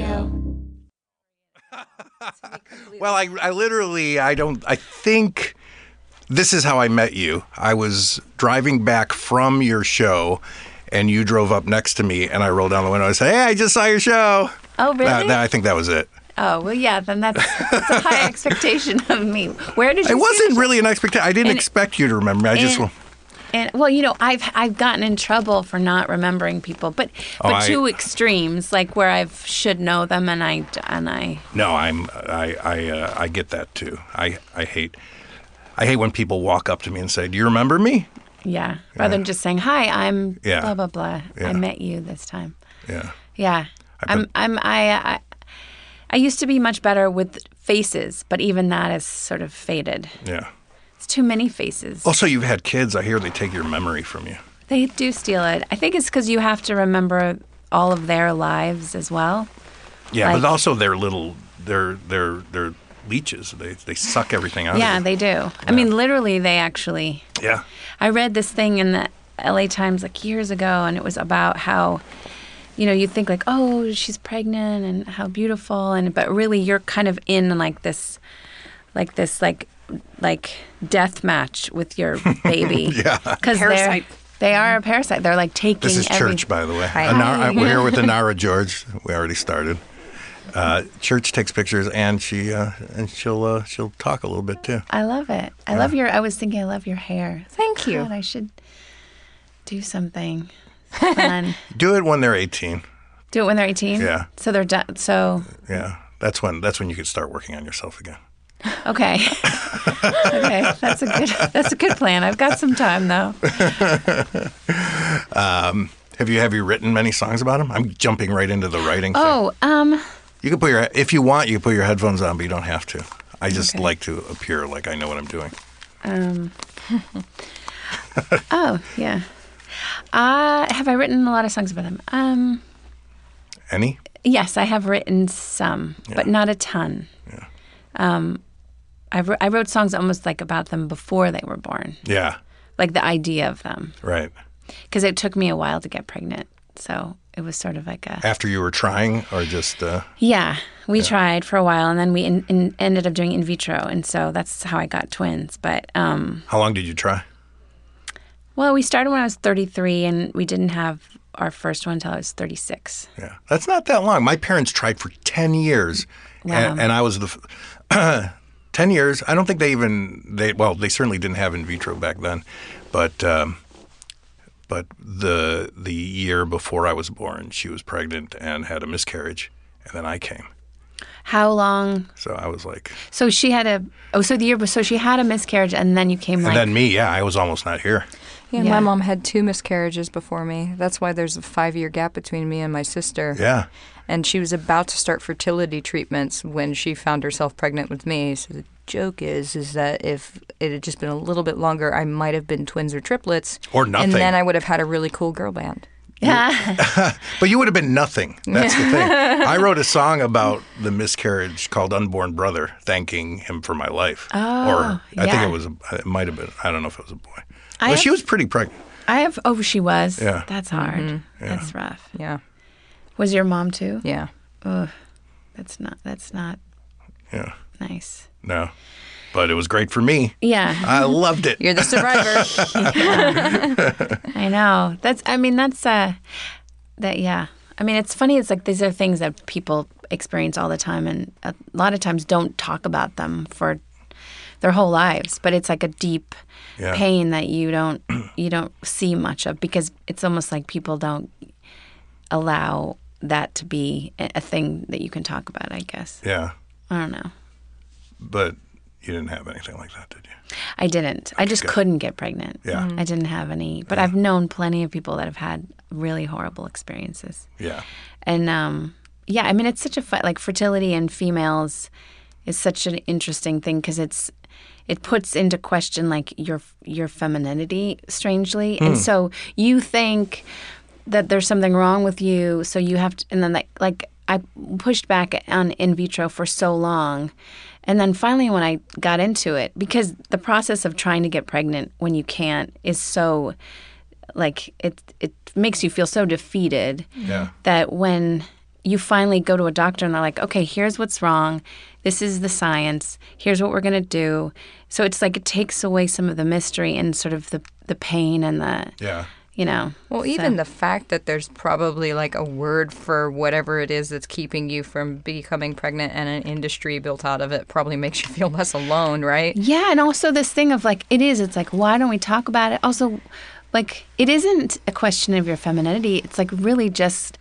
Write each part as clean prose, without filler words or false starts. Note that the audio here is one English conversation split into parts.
Radio. Well, I think this is how I met you. I was driving back from your show, and you drove up next to me, and I rolled down the window and said, "Hey, I just saw your show." Oh, really? I think that was it. Oh, well, yeah, then that's a high expectation of me. Where did you It wasn't really an expectation. I didn't expect you to remember me. Well, I've gotten in trouble for not remembering people, but two extremes, like where I should know them and I. No, I get that too. I hate when people walk up to me and say, "Do you remember me?" Yeah, rather than just saying, "Hi, I'm blah blah blah. Yeah. I met you this time." Yeah. Yeah. I used to be much better with faces, but even that has sort of faded. Yeah. It's too many faces. Also, you've had kids. I hear they take your memory from you. They do steal it. I think it's because you have to remember all of their lives as well. Yeah, but also they're leeches. They suck everything out of you. Yeah, they do. Yeah. I mean, literally, they actually. Yeah. I read this thing in the LA Times like years ago, and it was about how, you think like, oh, she's pregnant and how beautiful, but really you're kind of in like this death match with your baby. Yeah. Because they are a parasite. They're like taking This is Church, by the way. We're here with Inara George. We already started. Church takes pictures, and she'll talk a little bit too. I love it. I was thinking I love your hair. Thank you. God, I should do something fun. Do it when they're 18. Do it when they're 18? Yeah. So they're done. So. Yeah. That's when you could start working on yourself again. Okay. Okay. That's a good plan. I've got some time though. Have you written many songs about him? I'm jumping right into the writing thing. Oh, You can if you want, you can put your headphones on, but you don't have to. I just like to appear like I know what I'm doing. Oh, yeah. Have I written a lot of songs about him? Any? Yes, I have written some, but not a ton. Yeah. I wrote songs almost like about them before they were born. Yeah. Like the idea of them. Right. Because it took me a while to get pregnant. So it was sort of like a... After you were trying or just... Yeah. We tried for a while, and then we ended up doing in vitro. And so that's how I got twins. But... How long did you try? Well, we started when I was 33, and we didn't have our first one until I was 36. Yeah. That's not that long. My parents tried for 10 years. Wow. And I was 10 years. I don't think they certainly didn't have in vitro back then. But the year before I was born, she was pregnant and had a miscarriage, and then I came. How long? So I was like... So she had she had a miscarriage, and then you came And then me, I was almost not here. Yeah, my mom had 2 miscarriages before me. That's why there's a 5-year gap between me and my sister. Yeah. And she was about to start fertility treatments when she found herself pregnant with me. So the joke is that if it had just been a little bit longer, I might have been twins or triplets. Or nothing. And then I would have had a really cool girl band. Yeah. But you would have been nothing. That's the thing. I wrote a song about the miscarriage called Unborn Brother, thanking him for my life. Oh, or I think it might have been, I don't know if it was a boy. Well, she was pretty pregnant. She was? Yeah. That's hard. Mm-hmm. Yeah. That's rough. Yeah. Was your mom too? Yeah. Ugh. That's not Yeah. nice. No. But it was great for me. Yeah. I loved it. You're the survivor. I know. Yeah. I mean, it's funny. It's like these are things that people experience all the time, and a lot of times don't talk about them for their whole lives. But it's like a deep pain that you don't see much of, because it's almost like people don't allow that to be a thing that you can talk about, I guess. Yeah. I don't know. But you didn't have anything like that, did you? I didn't. I just couldn't get pregnant. Yeah. I didn't have any. But I've known plenty of people that have had really horrible experiences. Yeah. And, I mean, it's such a like fertility in females is such an interesting thing, because it puts into question like your femininity, strangely. And so you think that there's something wrong with you, so you have to, and then like I pushed back on in vitro for so long. And then finally when I got into it, because the process of trying to get pregnant when you can't is so, like, it makes you feel so defeated that when you finally go to a doctor and they're like, okay, here's what's wrong. This is the science. Here's what we're going to do. So it's like it takes away some of the mystery and sort of the pain and the, Yeah. you know. Well, even the fact that there's probably like a word for whatever it is that's keeping you from becoming pregnant and an industry built out of it probably makes you feel less alone, right? Yeah, and also this thing of like, it's like, why don't we talk about it? Also, like, it isn't a question of your femininity. It's like really just,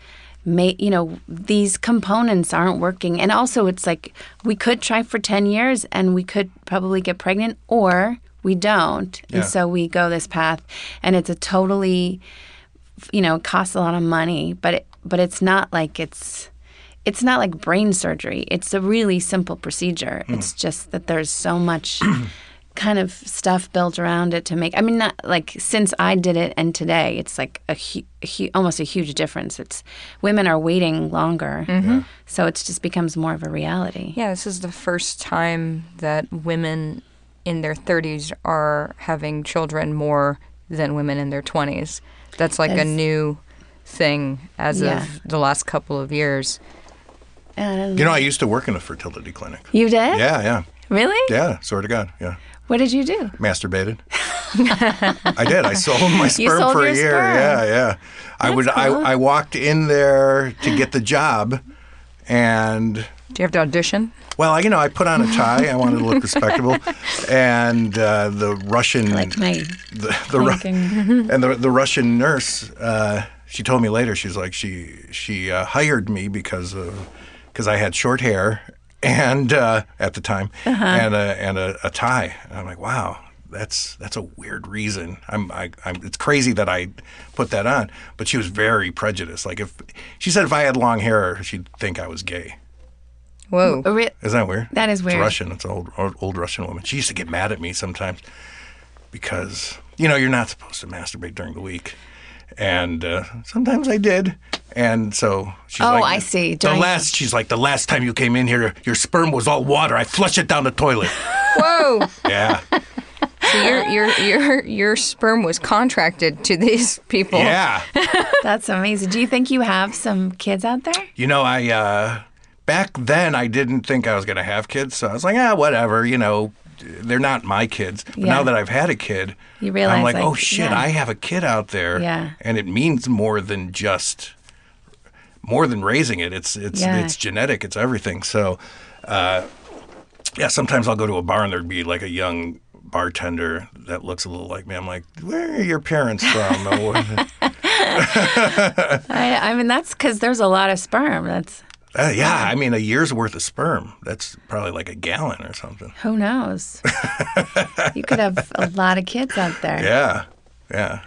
these components aren't working. And also it's like, we could try for 10 years and we could probably get pregnant, or we don't. Yeah. And so we go this path, and it's a totally, it costs a lot of money, but it's not like it's not like brain surgery. It's a really simple procedure. It's just that there's so much kind of stuff built around it to make. I mean, not like since I did it and today, it's like almost a huge difference. It's women are waiting longer, so it just becomes more of a reality. Yeah, this is the first time that women in their 30s are having children more than women in their 20s. That's like a new thing as of the last couple of years. I used to work in a fertility clinic. You did? Yeah. Really? Yeah, swear to God, yeah. What did you do? Masturbated. I did. I sold my sperm sold for a your year. sperm. Yeah. I walked in there to get the job, and Do you have to audition? well, I put on a tie. I wanted to look respectable, and the Russian Like my the Russian nurse. She told me later. She's like she hired me because I had short hair and at the time and a tie. And I'm like, wow, that's a weird reason. It's crazy that I put that on. But she was very prejudiced. Like she said if I had long hair, she'd think I was gay. Whoa. Isn't that weird? That is weird. It's Russian. It's an old Russian woman. She used to get mad at me sometimes because, you're not supposed to masturbate during the week. And sometimes I did. And so she's like... Oh, I see. She's like, the last time you came in here, your sperm was all water. I flushed it down the toilet. Whoa. Yeah. So your sperm was contracted to these people. Yeah. That's amazing. Do you think you have some kids out there? I... Back then, I didn't think I was going to have kids. So I was like, whatever, they're not my kids. But now that I've had a kid, you realize, I'm like, oh, shit, I have a kid out there. Yeah. And it means more than raising it. It's genetic. It's everything. So, sometimes I'll go to a bar and there'd be like a young bartender that looks a little like me. I'm like, where are your parents from? I mean, that's because there's a lot of sperm. That's... I mean, a year's worth of sperm. That's probably like a gallon or something. Who knows? You could have a lot of kids out there. Yeah.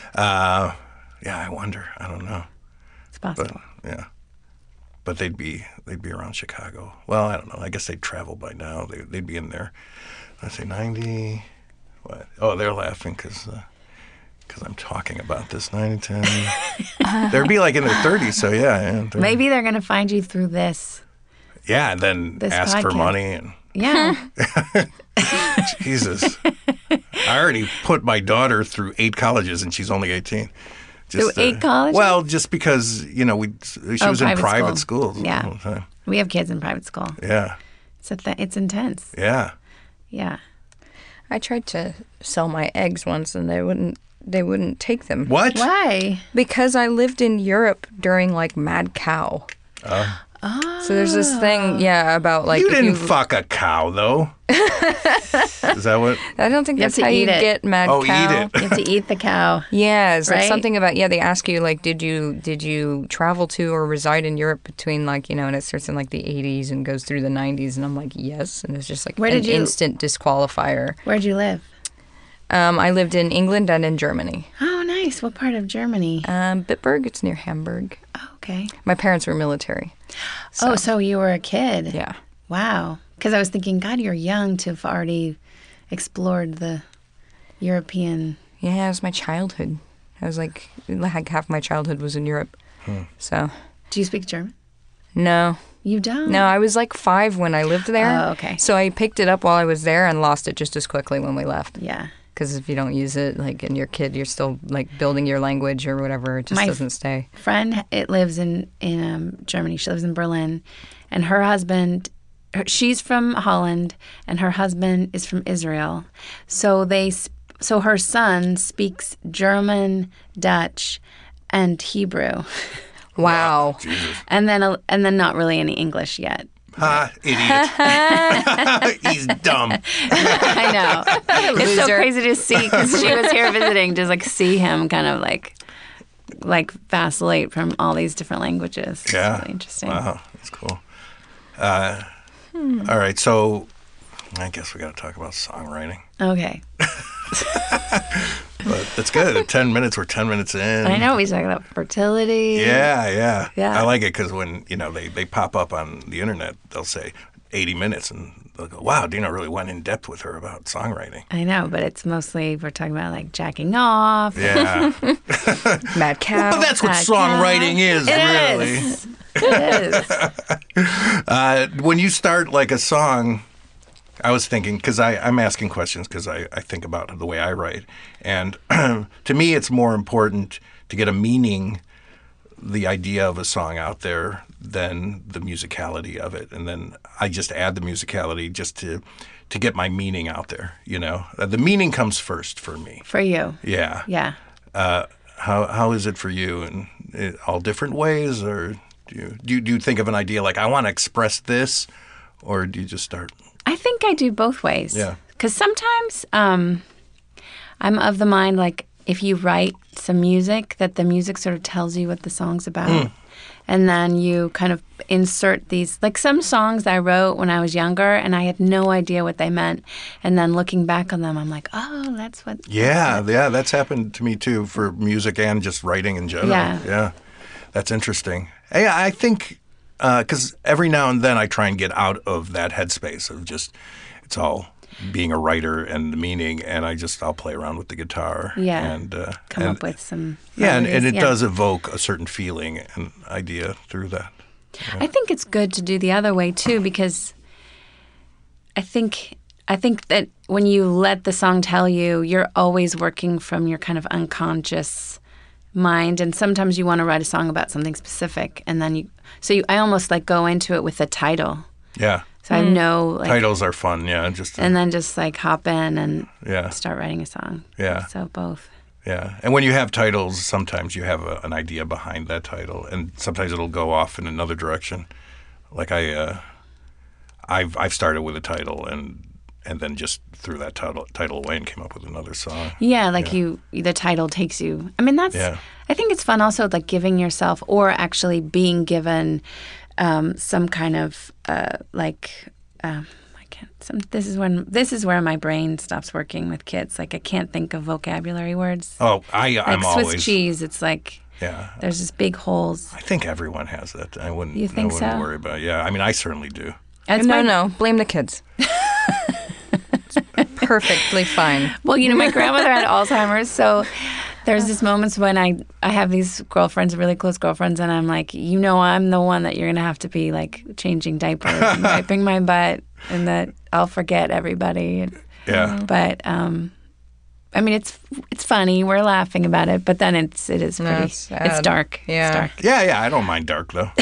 I wonder. I don't know. It's possible. But they'd be around Chicago. Well, I don't know. I guess they'd travel by now. They'd be in there. Let's say 90. What? Oh, they're laughing because I'm talking about this 90, 10. They'd be like in their 30s, so yeah. Maybe they're going to find you through this. Yeah, and then ask for money. And yeah. Jesus. I already put my daughter through 8 colleges, and she's only 18. Through 8 colleges? Well, just because, she was in private schools yeah. all the time. We have kids in private school. Yeah. It's intense. Yeah. Yeah. I tried to sell my eggs once, and they wouldn't take them. What? Why? Because I lived in Europe during like mad cow. Oh. So there's this thing, about like... You didn't fuck a cow, though. Is that what? I don't think that's how you get mad cow. cow. Eat it. You have to eat the cow. Yeah, it's like right? something about, they ask you, like, did you travel to or reside in Europe between, like, and it starts in, like, the 80s and goes through the 90s, and I'm like, yes, and it's just, like, instant disqualifier. Where'd you live? I lived in England and in Germany. Oh, nice. What part of Germany? Bitburg. It's near Hamburg. Oh, okay. My parents were military. So you were a kid. Yeah. Wow. Because I was thinking, God, you're young to have already explored the European... Yeah, it was my childhood. I was like half my childhood was in Europe. So. Do you speak German? No. You don't? No, I was like 5 when I lived there. Oh, okay. So I picked it up while I was there and lost it just as quickly when we left. Yeah. Because if you don't use it, like, and your kid, you're still, like, building your language or whatever. It just doesn't stay. Friend, it lives in Germany. She lives in Berlin. And her husband, she's from Holland, and her husband is from Israel. So her son speaks German, Dutch, and Hebrew. Wow. And then not really any English yet. Ha, idiot. He's dumb. I know. It's so crazy to see, because she was here visiting, just like see him kind of like vacillate from all these different languages. Yeah. It's really interesting. Wow, that's cool. All right, so I guess we got to talk about songwriting. Okay. But that's good. 10 minutes, we're 10 minutes in. I know, we talk about fertility. Yeah. Yeah. I like it because when, they pop up on the internet, they'll say 80 minutes and they'll go, wow, Dina really went in depth with her about songwriting. I know, but it's mostly, we're talking about like jacking off. Yeah. Mad cow. Well, that's what songwriting is, really. It is. When you start like a song, I was thinking, because I'm asking questions because I think about the way I write. And to me, it's more important to get a meaning, the idea of a song out there, than the musicality of it. And then I just add the musicality just to get my meaning out there, The meaning comes first for me. For you. Yeah. Yeah. How is it for you? In all different ways? Or do you think of an idea like, I want to express this? Or do you just start... I think I do both ways. Yeah. Because sometimes I'm of the mind, like, if you write some music, that the music sort of tells you what the song's about. And then you kind of insert these, like some songs I wrote when I was younger, and I had no idea what they meant. And then looking back on them, I'm like, oh, that's what... Yeah, that's happened to me too, for music and just writing in general. Yeah. That's interesting. Yeah, I think... because every now and then I try and get out of that headspace of just, it's all being a writer and the meaning, and I'll play around with the guitar. Yeah. And come up with some... Yeah, and it does evoke a certain feeling and idea through that. Yeah. I think it's good to do the other way too, because I think that when you let the song tell you, you're always working from your kind of unconscious mind, and sometimes you want to write a song about something specific, and then I almost like go into it with a title. Yeah. So I know, like, titles are fun. Yeah, and then just like hop in and yeah, start writing a song. Yeah. So both. Yeah, and when you have titles, sometimes you have an idea behind that title, and sometimes it'll go off in another direction. Like I've started with a title and then just threw that title away and came up with another song. Yeah, like the title takes you. I mean, that's. Yeah. I think it's fun also, like giving yourself, or actually being given some kind of This is where my brain stops working with kids. Like I can't think of vocabulary words. Oh, I'm like always Swiss cheese. It's like there's just big holes. I think everyone has that. I wouldn't. You think I wouldn't so? worry about it. Yeah, I mean, I certainly do. No, blame the kids. It's perfectly fine. Well, my grandmother had Alzheimer's, so there's these moments when I have these girlfriends, really close girlfriends, and I'm like, I'm the one that you're going to have to be like changing diapers and wiping my butt, and that I'll forget everybody. Yeah. But I mean, it's funny. We're laughing about it, but then it is pretty. It's dark. Yeah. It's dark. Yeah. I don't mind dark though.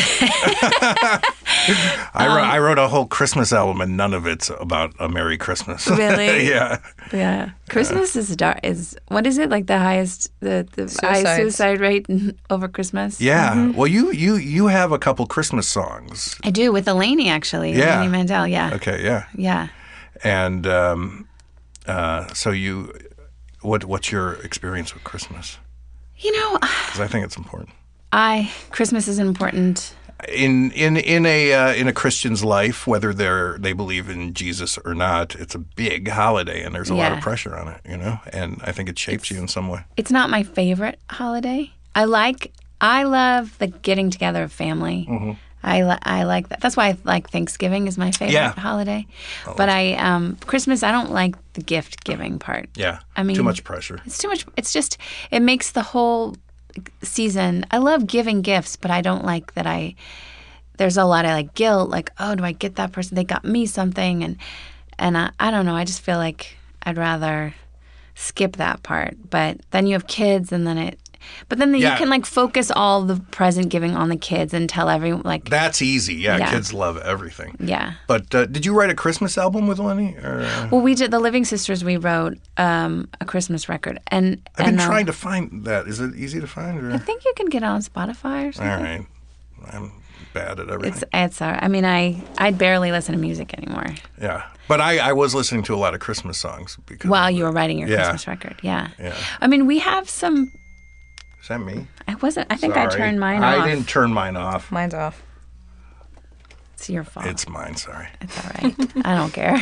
I wrote a whole Christmas album, and none of it's about a Merry Christmas. Really? Yeah. Yeah. Christmas is dark. What is it, like the highest highest suicide rate over Christmas? Yeah. Mm-hmm. Well, you have a couple Christmas songs. I do, with Eleni actually. Yeah. Eleni Mandel. Yeah. Okay. Yeah. Yeah. And so what's your experience with Christmas? Because I think it's important. Christmas is important. In a Christian's life, whether they believe in Jesus or not, it's a big holiday, and there's a lot of pressure on it, And I think it shapes you in some way. It's not my favorite holiday. I love the getting together of family. Mm-hmm. I like that. That's why I like Thanksgiving is my favorite holiday. But Christmas, I don't like the gift giving part. Yeah. I mean, too much pressure. It's too much. It's just, it makes the whole season. I love giving gifts, but I don't like that there's a lot of like guilt, like, oh, do I get that person? They got me something. And I don't know. I just feel like I'd rather skip that part. But then you have kids, and then you can like focus all the present giving on the kids and tell everyone like that's easy. Yeah, kids love everything. Yeah. But did you write a Christmas album with Lenny? Or? Well, we did the Living Sisters. We wrote a Christmas record, and I've been trying to find that. Is it easy to find? Or? I think you can get it on Spotify or something. All right, I'm bad at everything. It's all right. I mean, I barely listen to music anymore. Yeah, but I was listening to a lot of Christmas songs because while you were writing your Christmas record. Yeah. Yeah. I mean, we have some. Is that me? I wasn't. I think Sorry. I turned mine off. I didn't turn mine off. Mine's off. It's your fault. It's mine. Sorry. It's all right. I don't care.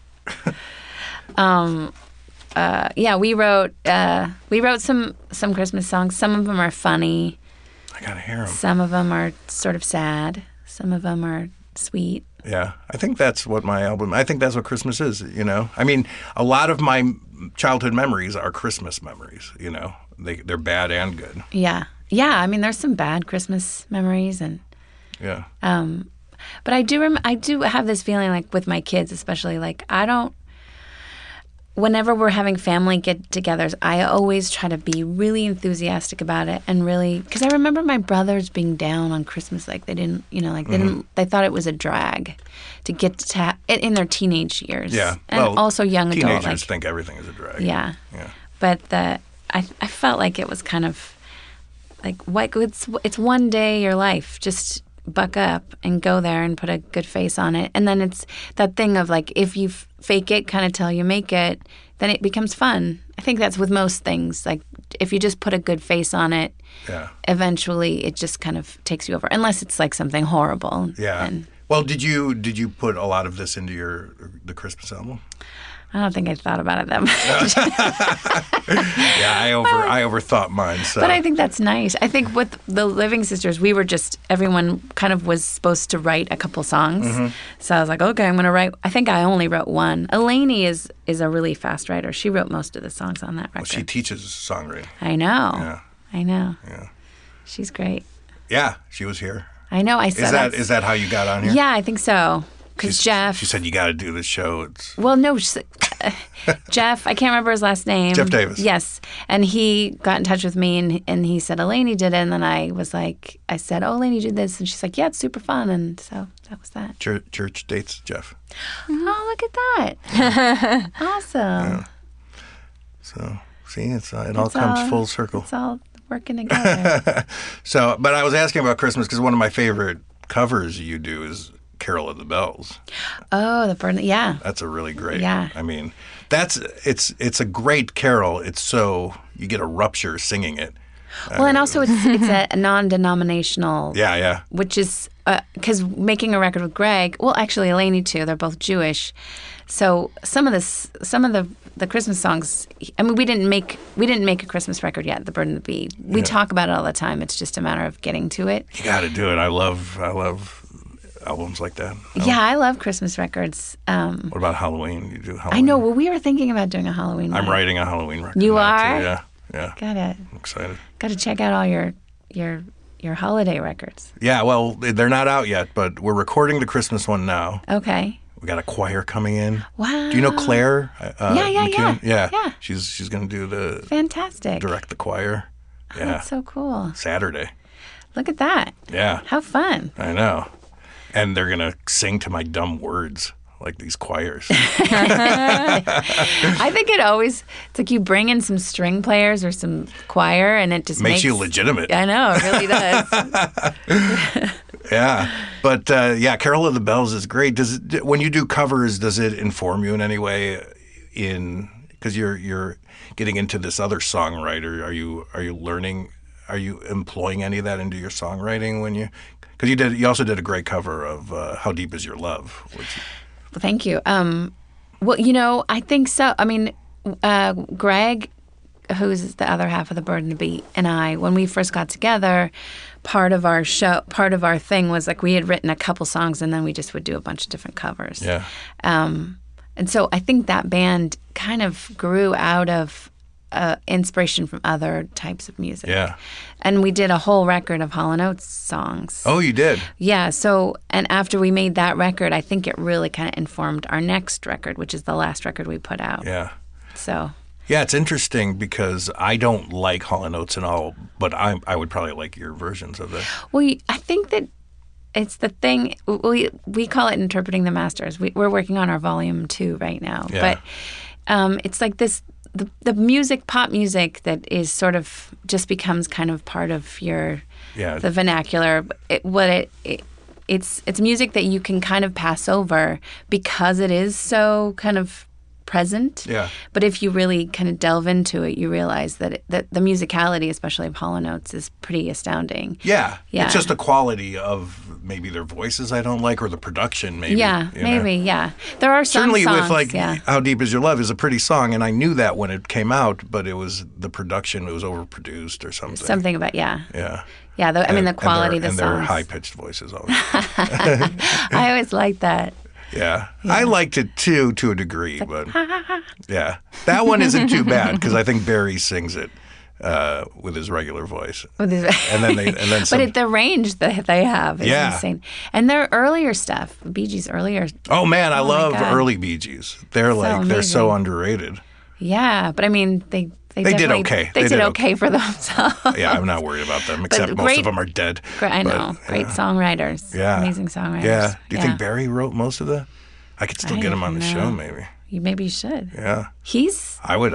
Yeah, we wrote some Christmas songs. Some of them are funny. I gotta hear them. Some of them are sort of sad. Some of them are sweet. Yeah, I think that's what I think that's what Christmas is, you know? I mean, a lot of my childhood memories are Christmas memories, you know? They're bad and good. Yeah. Yeah, I mean, there's some bad Christmas memories and yeah. But I do have this feeling like with my kids especially, like whenever we're having family get-togethers, I always try to be really enthusiastic about it and really, because I remember my brothers being down on Christmas, like they didn't, you know, like they thought it was a drag to get to it in their teenage years. Yeah, and also young adult. Teenagers think everything is a drag. Yeah, yeah. But I felt like it was kind of like it's one day of your life, just buck up and go there and put a good face on it. And then it's that thing of like, if you fake it kind of till you make it, then it becomes fun. I think that's with most things. Like if you just put a good face on it, eventually it just kind of takes you over, unless it's like something horrible. Yeah. Well, did you put a lot of this into the Christmas album? I don't think I thought about it that much. Yeah, I overthought mine. So. But I think that's nice. I think with the Living Sisters, everyone kind of was supposed to write a couple songs. Mm-hmm. So I was like, okay, I'm going to write. I think I only wrote one. Eleni is a really fast writer. She wrote most of the songs on that record. Well, she teaches songwriting. I know. Yeah. I know. Yeah. She's great. Yeah, she was here. I know. I said is that how you got on here? Yeah, I think so. Because Jeff... She said, you got to do this show. Well, no. Jeff, I can't remember his last name. Jeff Davis. Yes. And he got in touch with me, and he said, Eleni did it. And then I said, oh, Eleni did this. And she's like, yeah, it's super fun. And so that was that. Church dates Jeff. Oh, look at that. Awesome. Yeah. So, see, it all comes full circle. It's all working together. So, but I was asking about Christmas because one of my favorite covers you do is Carol of the Bells. Oh, the burn! Yeah, that's a really great. Yeah, I mean, it's a great carol. It's so you get a rupture singing it. Well, and also it's a non-denominational. Yeah. Which is because making a record with Greg. Well, actually, Eleni too. They're both Jewish, so some of the Christmas songs. I mean, we didn't make a Christmas record yet. The Burden of the Bee. We talk about it all the time. It's just a matter of getting to it. You got to do it. I love albums like that. Yeah, I love Christmas records. What about Halloween? You do Halloween? I know. Well, we were thinking about doing a Halloween one. I'm writing a Halloween record. You are? Too. Yeah. Got it. I'm excited. Got to check out all your holiday records. Yeah, well, they're not out yet, but we're recording the Christmas one now. Okay. We got a choir coming in. Wow. Do you know Claire? Yeah. She's going to do fantastic. Direct the choir. Yeah. Oh, that's so cool. Saturday. Look at that. Yeah. How fun. I know. And they're going to sing to my dumb words like these choirs. I think it's like you bring in some string players or some choir and it just makes you legitimate. I know, it really does. Yeah. But Carol of the Bells is great. When you do covers, does it inform you in any way because you're getting into this other songwriter? Are you learning, are you employing any of that into your songwriting when you, because you also did a great cover of How Deep Is Your Love? Well, thank you. Well, I think so. I mean, Greg, who's the other half of the Burden of the Bee, and I, when we first got together, part of our thing was like we had written a couple songs and then we just would do a bunch of different covers. Yeah. And so I think that band kind of grew out of inspiration from other types of music. Yeah. And we did a whole record of Hall & Oates songs. Oh, you did? Yeah. So, and after we made that record, I think it really kind of informed our next record, which is the last record we put out. Yeah. So. Yeah, it's interesting because I don't like Hall & Oates and all, but I would probably like your versions of it. Well, I think that it's the thing, we call it interpreting the masters. We're working on our volume 2 right now. Yeah. But it's like this, the music, pop music that is sort of just becomes kind of part of the vernacular. It's music that you can kind of pass over because it is so kind of present. Yeah. But if you really kind of delve into it, you realize that that the musicality, especially of Hall & Oates, is pretty astounding. Yeah. Yeah. It's just the quality of maybe their voices I don't like, or the production maybe. Yeah, maybe, yeah. There are some Certainly songs, with like yeah. How Deep Is Your Love is a pretty song, and I knew that when it came out, but it was the production, it was overproduced or something. Something about, yeah. Yeah. Yeah, the quality of the songs. songs. And their high-pitched voices always. I always liked that. Yeah. I liked it too, to a degree, but yeah. That one isn't too bad because I think Barry sings it with his regular voice. And then some, but the range that they have is insane. And their earlier stuff, Bee Gees earlier. Oh man, I love early Bee Gees. They're they're so underrated. Yeah, but I mean they did okay. They did okay for themselves. Yeah, I'm not worried about them, except most of them are dead. I know. Great songwriters. Yeah. Amazing songwriters. Yeah. Do you think Barry wrote most of that? I could still get him on the show, maybe. Maybe you should. Yeah. I mean,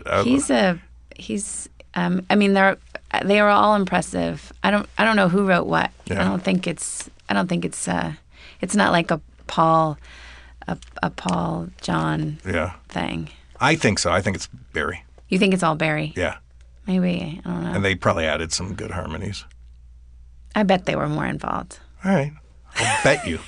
they are all impressive. I don't know who wrote what. Yeah. I don't think it's not like a Paul John thing. I think so. I think it's Barry. You think it's all Barry? Yeah. Maybe. I don't know. And they probably added some good harmonies. I bet they were more involved. All right. I'll bet you.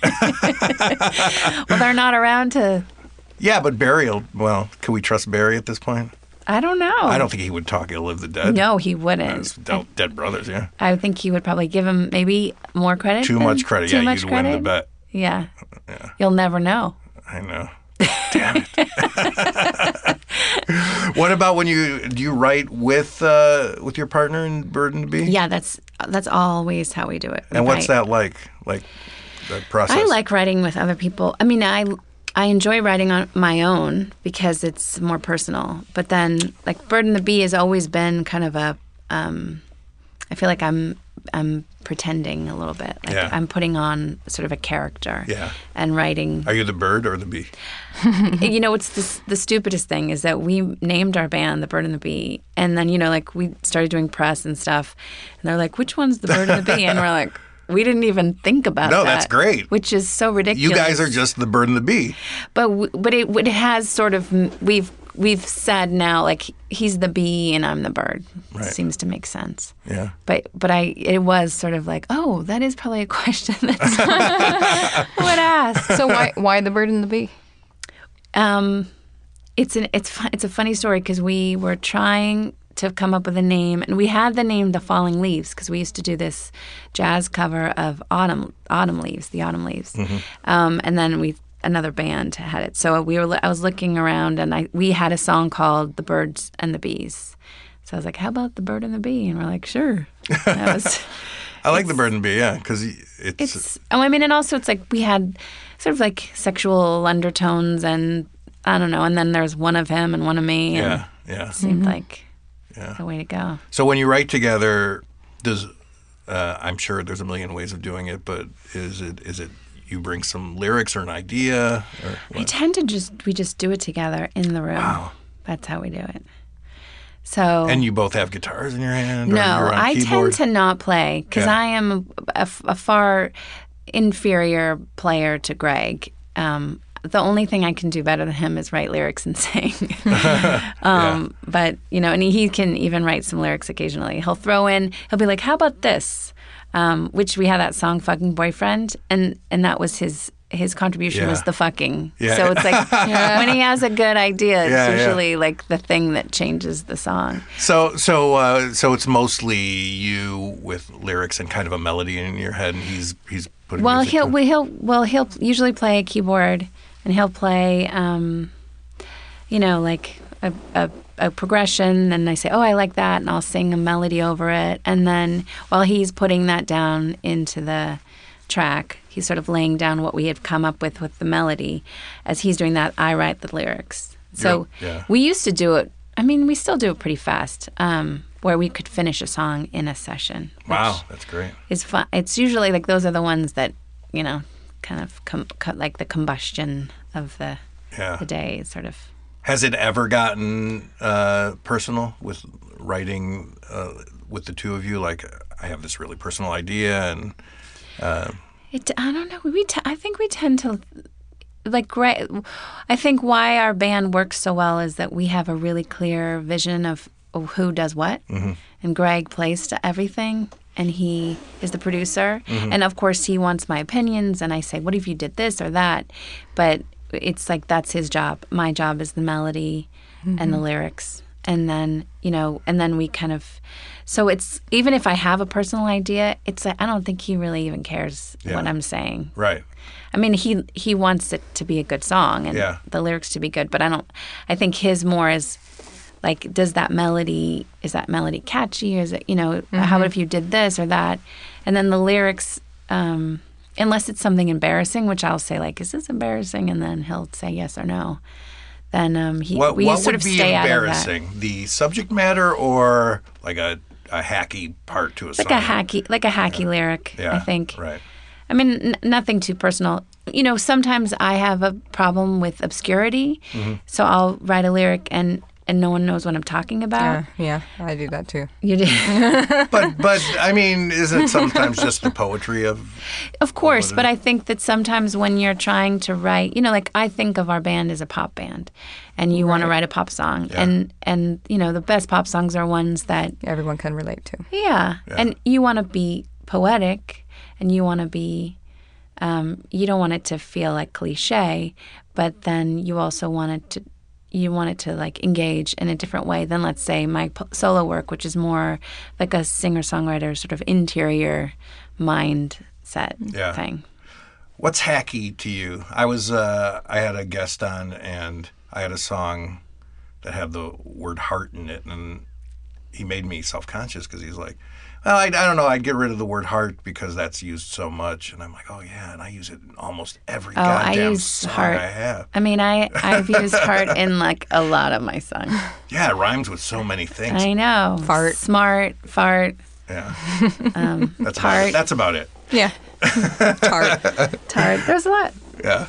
Well, they're not around to... Yeah, but Barry can we trust Barry at this point? I don't know. I don't think he would talk ill of the dead. No, he wouldn't. Dead brothers, yeah. I think he would probably give him maybe more credit. Too much credit. Yeah, you'd win the bet. Yeah. You'll never know. I know. Damn it. What about do you write with your partner in Bird and the Bee? Yeah, that's always how we do it. And what's that like? Like that process? I like writing with other people. I mean, I enjoy writing on my own because it's more personal. But then, like Bird and the Bee has always been kind of a. I feel like I'm pretending a little bit. Like I'm putting on sort of a character. Yeah. And writing. Are you the bird or the bee? You know, it's the stupidest thing is that we named our band the Bird and the Bee, and then like we started doing press and stuff, and they're like, "Which one's the Bird and the Bee?" And we're like, we didn't even think about that. No, that's great. Which is so ridiculous. You guys are just the Bird and the Bee. But it has sort of we've said now like he's the bee and I'm the bird. Right. It seems to make sense. Yeah. But it was sort of like, oh, that is probably a question that's would ask. So why the Bird and the Bee? It's a funny story because we were trying to come up with a name, and we had the name The Falling Leaves because we used to do this jazz cover of Autumn Leaves, the Autumn Leaves, and then another band had it. So I was looking around, and we had a song called The Birds and the Bees. So I was like, how about The Bird and the Bee? And we're like, sure. That was. I like The Bird and the Bee, yeah, because it's. I mean, and also it's like we had sort of like sexual undertones, and I don't know, and then there's one of him and one of me. And it seemed like the way to go. So when you write together, I'm sure there's a million ways of doing it, but is it you bring some lyrics or an idea? Or I tend to we just do it together in the room. Wow. That's how we do it. So. And you both have guitars in your hand? No, or you're on I keyboard? tend to not play because I am a far inferior player to Greg. The only thing I can do better than him is write lyrics and sing. But, and he can even write some lyrics occasionally. He'll be like, how about this? Which we had that song, Fucking Boyfriend, and that was his contribution was the fucking. Yeah. So it's like when he has a good idea, it's usually like the thing that changes the song. So it's mostly you with lyrics and kind of a melody in your head, and he's putting. Well, he'll he'll usually play a keyboard, and he'll play, like a progression, and I say, oh, I like that, and I'll sing a melody over it, and then while he's putting that down into the track, he's sort of laying down what we had come up with the melody. As he's doing that, I write the lyrics. So Yeah. we used to do it. I mean, we still do it pretty fast, where we could finish a song in a session. Wow, that's great. It's fun. It's usually like those are the ones that, kind of cut like the combustion of the day, sort of. Has it ever gotten personal with writing with the two of you? Like, I have this really personal idea, and I don't know. I think we tend to like. I think why our band works so well is that we have a really clear vision of who does what, and Greg plays to everything. And he is the producer. And of course, he wants my opinions. And I say, what if you did this or that? But it's like that's his job. My job is the melody and the lyrics. And then, and then we kind of. So it's even if I have a personal idea, it's like I don't think he really even cares what I'm saying. Right. I mean, he wants it to be a good song and the lyrics to be good. But I think his more is. Like, is that melody catchy? Or is it, how about if you did this or that? And then the lyrics, unless it's something embarrassing, which I'll say, like, is this embarrassing? And then he'll say yes or no. Then we sort of stay out of that. What would be embarrassing? The subject matter or like a hacky part to a song? Like a hacky lyric, I think. Right. I mean, nothing too personal. Sometimes I have a problem with obscurity, so I'll write a lyric and no one knows what I'm talking about. Yeah, I do that too. You do? But I mean, isn't it sometimes just the poetry of... Of course, but I think that sometimes when you're trying to write, like I think of our band as a pop band, and you want to write a pop song. Yeah. And the best pop songs are ones that... everyone can relate to. Yeah. And you want to be poetic, and you want to be... you don't want it to feel like cliche, but then you also want it to... You want it to like engage in a different way than, let's say, my solo work, which is more like a singer-songwriter sort of interior mindset thing. What's hacky to you? I had a guest on, and I had a song that had the word heart in it, and he made me self-conscious because he's like, well, I don't know, I'd get rid of the word heart because that's used so much. And I'm like, oh, yeah, and I use it in almost every goddamn song heart. I have. I mean, I've used heart in, like, a lot of my songs. Yeah, it rhymes with so many things. I know. Fart. Smart, fart. Yeah. That's about it. Yeah. Tart. There's a lot. Yeah.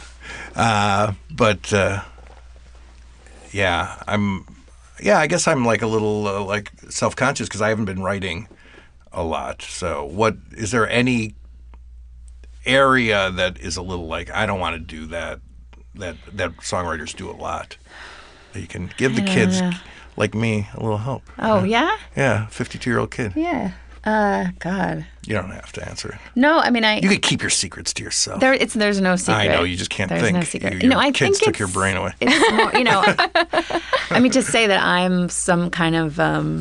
I guess I'm like a little like self-conscious because I haven't been writing a lot. So is there any area that is a little like, I don't want to do that songwriters do a lot? That you can give the kids like me a little help. Oh, yeah? Yeah, 52-year-old kid. Yeah. God. You don't have to answer it. No, I mean, you could keep your secrets to yourself. There's no secret. I know, you just can't think. There's no secret. Your kids took your brain away. It's more, I mean, to say that I'm some kind of,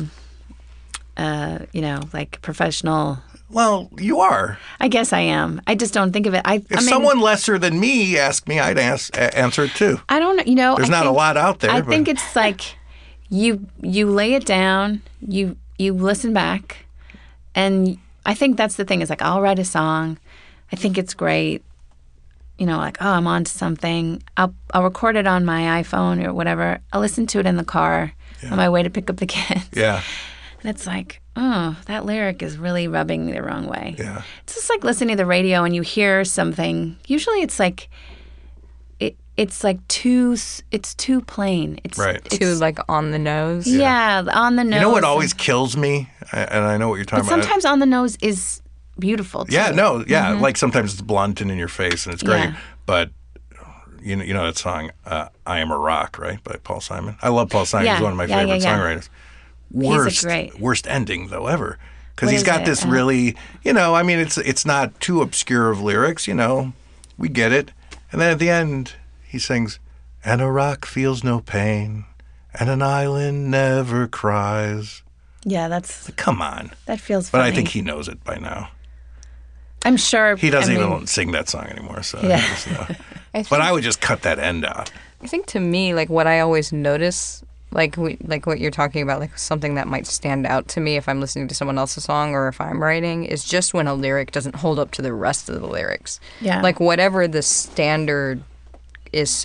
like professional. Well, you are. I guess I am. I just don't think of it. If someone lesser than me asked me, I'd answer it too. I don't know. There's not a lot out there. I think it's like you lay it down, you listen back, and I think that's the thing is like I'll write a song, I think it's great, like, oh, I'm on to something. I'll record it on my iPhone or whatever. I'll listen to it in the car on my way to pick up the kids. Yeah. And it's like, oh, that lyric is really rubbing me the wrong way. Yeah. It's just like listening to the radio and you hear something. Usually it's like, it's like too plain. It's too like on the nose. Yeah, on the nose. You know what always kills me? And I know what you're talking about. Sometimes on the nose is beautiful too. Yeah, no, yeah. Like sometimes it's blunt and in your face and it's great. Yeah. But you know that song, I Am a Rock, right? By Paul Simon. I love Paul Simon. He's one of my favorite songwriters. Worst ending though ever. Because he's got this really, I mean, it's not too obscure of lyrics, we get it. And then at the end, he sings, and a rock feels no pain, and an island never cries. Yeah, that's... Like, come on. That feels funny. But I think he knows it by now. I'm sure. He doesn't even sing that song anymore, so yeah. But I would just cut that end out. I think to me, like, what I always notice... Like what you're talking about, like something that might stand out to me if I'm listening to someone else's song or if I'm writing is just when a lyric doesn't hold up to the rest of the lyrics. Yeah. Like whatever the standard is set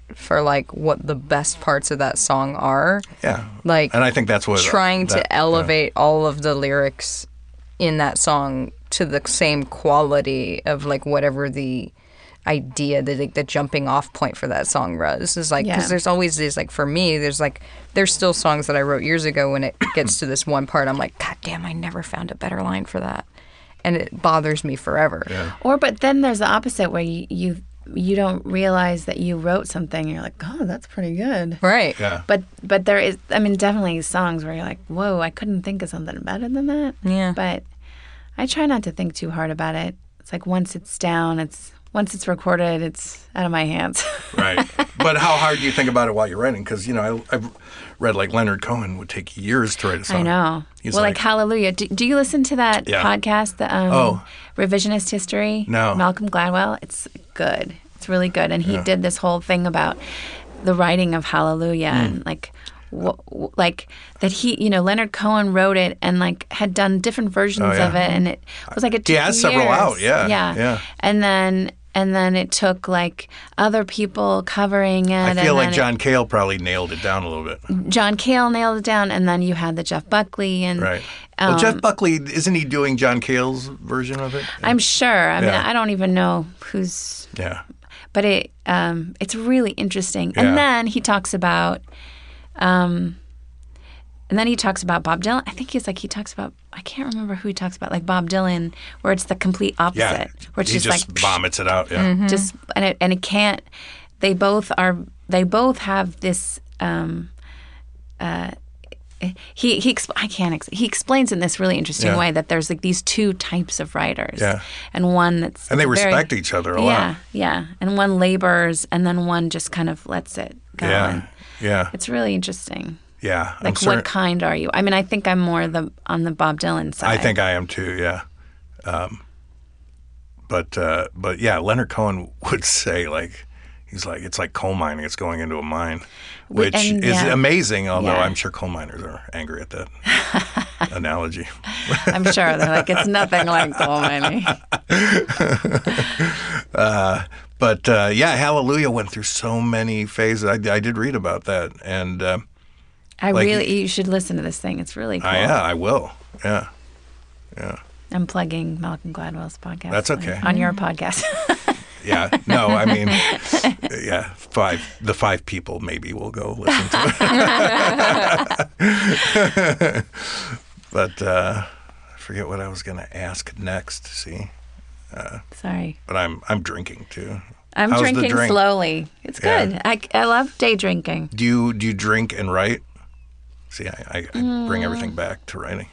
for like what the best parts of that song are. Yeah. Like, and I think that's what trying to elevate all of the lyrics in that song to the same quality of like whatever the idea, the jumping off point for that song was. Is like, because there's always these, like, for me, there's still songs that I wrote years ago when it gets to this one part, I'm like, God damn, I never found a better line for that. And it bothers me forever. Yeah. But then there's the opposite where you don't realize that you wrote something and you're like, oh, that's pretty good. Right. Yeah. But there is, I mean, definitely songs where you're like, whoa, I couldn't think of something better than that. Yeah. But I try not to think too hard about it. It's like once it's down, once it's recorded, it's out of my hands. Right. But how hard do you think about it while you're writing? Because, I've read like Leonard Cohen would take years to write a song. I know. Well, like Hallelujah. Do you listen to that podcast, the Revisionist History? No. Malcolm Gladwell? It's good. It's really good. And he did this whole thing about the writing of Hallelujah and like that he, Leonard Cohen wrote it and like had done different versions of it, and it was like it took years. Several out, yeah. And then it took like other people covering it. I feel like John Cale probably nailed it down a little bit. John Cale nailed it down, and then you had the Jeff Buckley and right. Well, Jeff Buckley, isn't he doing John Cale's version of it? I'm sure. I mean, I don't even know who's. Yeah. But it's really interesting, and then he talks about. And then he talks about Bob Dylan. I think he talks about, I can't remember who he talks about, like Bob Dylan, where it's the complete opposite. Yeah, where it's he just like vomits it out. Yeah, just and it can't. They both have this. He explains in this really interesting way that there's like these two types of writers. Yeah, and one that's and they respect each other a lot. Yeah, and one labors, and then one just kind of lets it go. Yeah, it's really interesting. Yeah. Like, what kind are you? I mean, I think I'm more on the Bob Dylan side. I think I am too, yeah. But yeah, Leonard Cohen would say, like, he's like, it's like coal mining. It's going into a mine, which is amazing, although I'm sure coal miners are angry at that analogy. I'm sure. They're like, it's nothing like coal mining. But Hallelujah went through so many phases. I did read about that, and you should listen to this thing. It's really cool. I will. Yeah. I'm plugging Malcolm Gladwell's podcast. That's okay. On your podcast. Yeah. No, I mean, the five people maybe will go listen to it. But I forget what I was going to ask next. See. Sorry. But I'm drinking too. I'm drinking slowly. It's good. I love day drinking. Do you drink and write? See, I bring everything back to writing.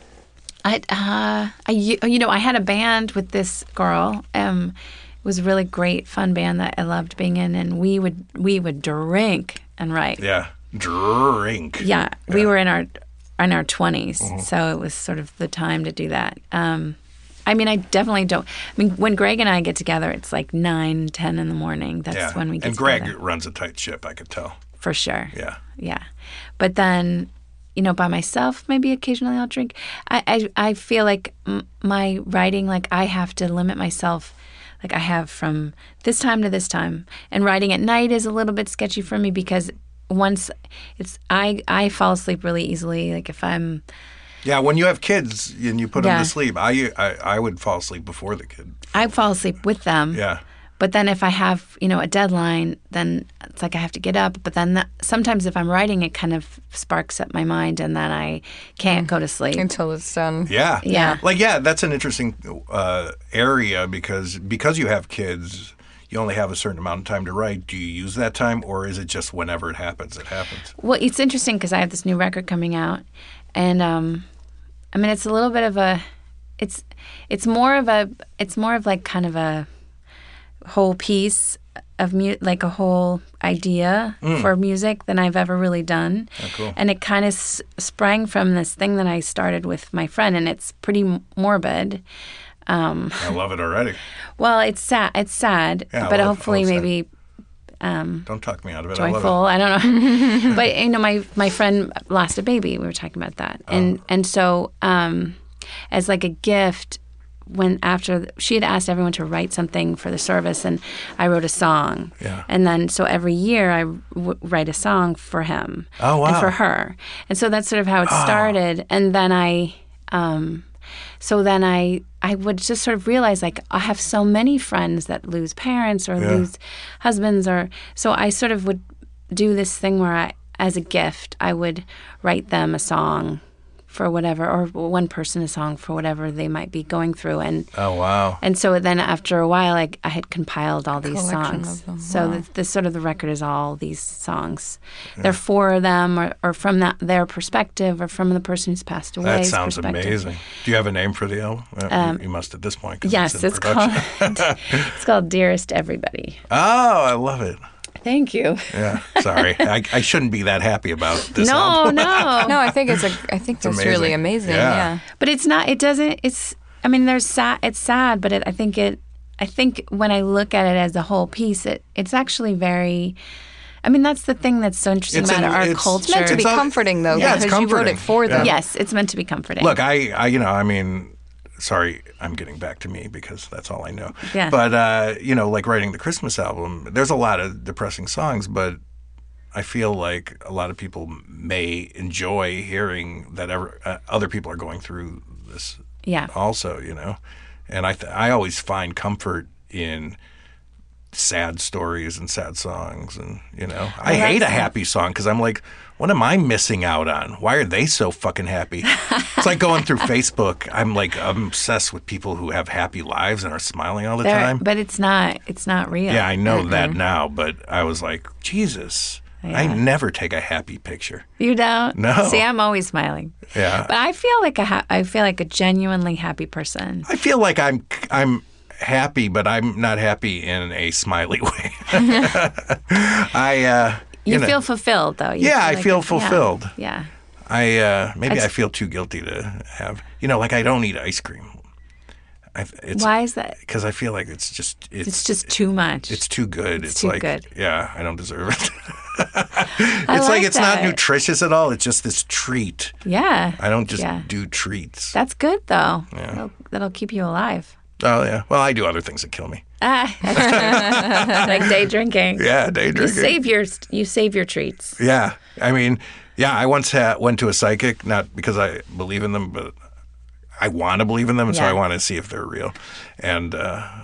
I had a band with this girl. It was a really great, fun band that I loved being in, and we would drink and write. Yeah, drink. Yeah, we were in our 20s, so it was sort of the time to do that. I mean, I definitely don't. I mean, when Greg and I get together, it's like 9, 10 in the morning. That's when we get together. And Greg runs a tight ship, I could tell. For sure. Yeah. Yeah. But then, by myself, maybe occasionally I'll drink. I feel like my writing, like I have to limit myself. Like I have from this time to this time. And writing at night is a little bit sketchy for me because once I fall asleep really easily. Like if I'm... Yeah, when you have kids and you put them to sleep, I would fall asleep before the kid. I fall asleep with them. Yeah. But then if I have, a deadline, then it's like I have to get up. But then sometimes if I'm writing, it kind of sparks up my mind and then I can't go to sleep. Until it's done. Yeah. Yeah. Like, that's an interesting area because you have kids, you only have a certain amount of time to write. Do you use that time or is it just whenever it happens, it happens? Well, it's interesting because I have this new record coming out. And, I mean, it's a little bit of it's more of like kind of a whole piece of like a whole idea for music than I've ever really done. Oh, cool. And it kind of sprang from this thing that I started with my friend, and it's pretty morbid. I love it already. Well, it's sad, but hopefully maybe don't talk me out of it. Joyful. I don't know. But my friend lost a baby. We were talking about that, and so as like a gift, after she had asked everyone to write something for the service, and I wrote a song. Yeah. And then so every year I write a song for him. Oh, wow. And for her. And so that's sort of how it started. And then I would just sort of realize, like, I have so many friends that lose parents or lose husbands, so I sort of would do this thing where as a gift, I would write them a song for whatever, or one person a song for whatever they might be going through. And oh, wow. And so then after a while, I had compiled all these Collection songs. of them. So Wow. the sort of the record is all these songs. There are 4 of them, or from their perspective, or from the person who's passed away. That sounds amazing. Do you have a name for the album? You must at this point. 'Cause Yes, it's in production. it's called Dearest Everybody. Oh, I love it. Thank you. Yeah, sorry. I shouldn't be that happy about this No, album. no. No, I think that's really amazing. Yeah. But it's not. It doesn't. It's. I mean, there's sad. It's sad, but I think when I look at it as a whole piece, it's actually very. I mean, that's the thing that's so interesting about our culture. It's meant to be comforting, though, Yeah, it's because you wrote comforting. it for them. Yes, it's meant to be comforting. Look, sorry, I'm getting back to me because that's all I know. Yeah. But, like writing the Christmas album, there's a lot of depressing songs, but I feel like a lot of people may enjoy hearing that other people are going through this also, And I always find comfort in sad stories and sad songs, and I hate a happy song because I'm like, what am I missing out on? Why are they so fucking happy? It's like going through Facebook. I'm obsessed with people who have happy lives and are smiling all the time. But it's not real. Yeah, I know that now, but I was like, Jesus, I never take a happy picture. You don't? No. See, I'm always smiling. Yeah. But I feel like a genuinely happy person. I feel like I'm happy, but I'm not happy in a smiley way. You feel fulfilled, though. I feel fulfilled. Yeah. I feel too guilty to have. I don't eat ice cream. Why is that? Because I feel like it's just too much. It's too good. It's too good. Yeah, I don't deserve it. It's that. not nutritious at all. It's just this treat. Yeah. I don't just do treats. That's good, though. Yeah. That'll keep you alive. Oh yeah. Well, I do other things that kill me. Like day drinking. Yeah, day drinking. You save your treats. Yeah. I mean, I once went to a psychic, not because I believe in them, but I want to believe in them, and so I want to see if they're real. And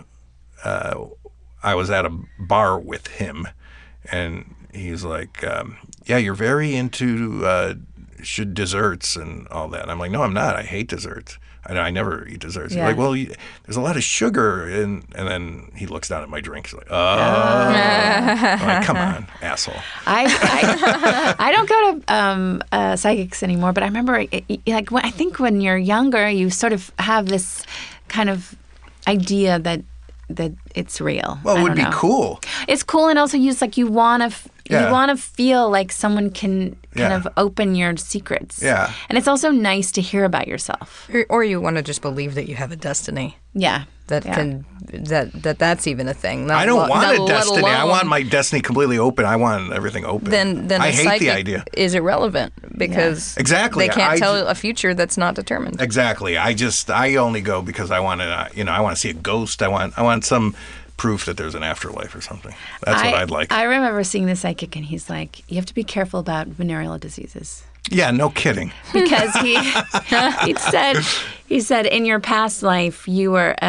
I was at a bar with him, and he's like, you're very into desserts and all that. And I'm like, no, I'm not. I hate desserts. I never eat desserts. Yeah. He's like, well, there's a lot of sugar and then he looks down at my drink. He's like, I'm like, come on, asshole. I don't go to psychics anymore, but I remember, I think when you're younger, you sort of have this kind of idea that it's real. Well, it would be cool. It's cool, and also you want to feel like someone can kind of open your secrets. Yeah. And it's also nice to hear about yourself. Or you want to just believe that you have a destiny. Yeah. That's even a thing. I don't want a destiny. I want my destiny completely open. I want everything open. Then I a hate psychic the idea. Is irrelevant because exactly they can't tell a future that's not determined. Exactly. I only go because I want to. I want to see a ghost. I want some proof that there's an afterlife or something. That's what I'd like. I remember seeing the psychic, and he's like, you have to be careful about venereal diseases. Yeah, no kidding. Because he said in your past life you worked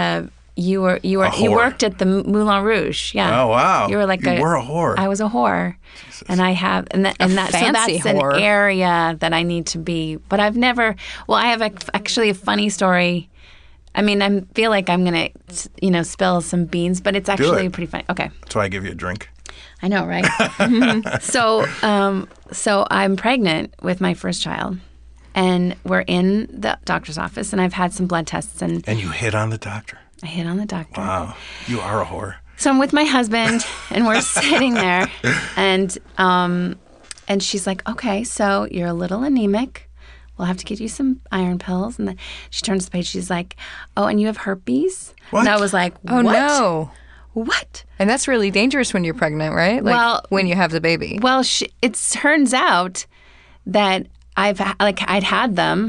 at the Moulin Rouge. Yeah. Oh wow. You were were a whore. I was a whore. Jesus. And I have so that's whore. an area that I need to be. But I've never. Well, I have actually a funny story. I mean, I feel like I'm gonna spill some beans, but it's actually pretty funny. Okay. That's why I give you a drink. I know, right? So I'm pregnant with my first child, and we're in the doctor's office, and I've had some blood tests, and you hit on the doctor. I hit on the doctor. Wow, you are a whore. So I'm with my husband, and we're sitting there, and she's like, "Okay, so you're a little anemic. We'll have to get you some iron pills." And then she turns the page. She's like, "Oh, and you have herpes?" What? And I was like, "Oh what? no." What? And that's really dangerous when you're pregnant, right? When you have the baby. Well, it turns out that I'd had them,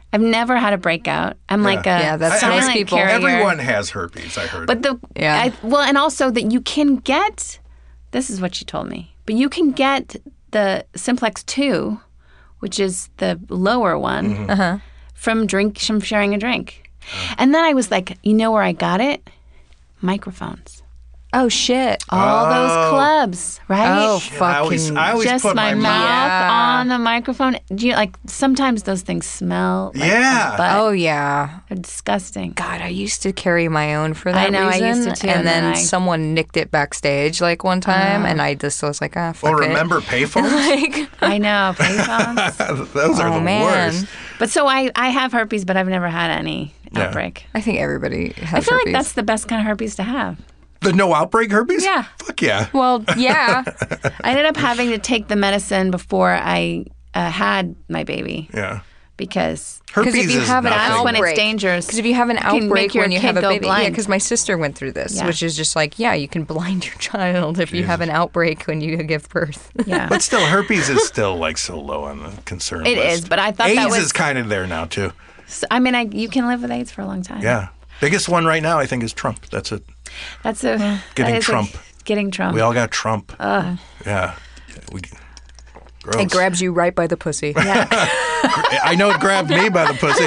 I've never had a breakout. I'm like a that's silent most people. carrier. Everyone has herpes, I heard. But and also that you can get, this is what she told me, but you can get the Simplex 2, which is the lower one, from sharing a drink. And then I was like, you know where I got it? Microphones. Oh, shit. All those clubs, right? Oh, Shit, I always just put my mouth Yeah. on the microphone. Do you like sometimes those things smell like Yeah. a butt. Oh, yeah. They're disgusting. God, I used to carry my own for that I know, I reason. used to too, And and then then someone nicked it backstage like one time, and I just was like, fuck Oh, it. remember payphones? Like, I know, payphones. Those are the worst. But so I have herpes, but I've never had any Yeah. outbreak. I think everybody has I feel herpes. like that's the best kind of herpes to have. The no outbreak herpes? Yeah. Fuck yeah. Well, yeah. I ended up having to take the medicine before I had my baby Yeah. because Herpes if you is have an nothing. that's when it's outbreak. dangerous. Because if you have an can outbreak make your when you kid have a go baby, yeah, blind. because my sister went through this, Yeah. which is just like, yeah, you can blind your child if you have an outbreak when you give birth. Yeah. But still, herpes is still like so low on the concern It list. is, but I thought AIDS that was. is kind of there now too. I mean, you can live with AIDS for a long time. Yeah. Biggest one right now, I think, is Trump. That's it. That's Getting that is Trump. Getting Trump. We all got Trump. Yeah. Gross. It grabs you right by the pussy. I know it grabbed me by the pussy.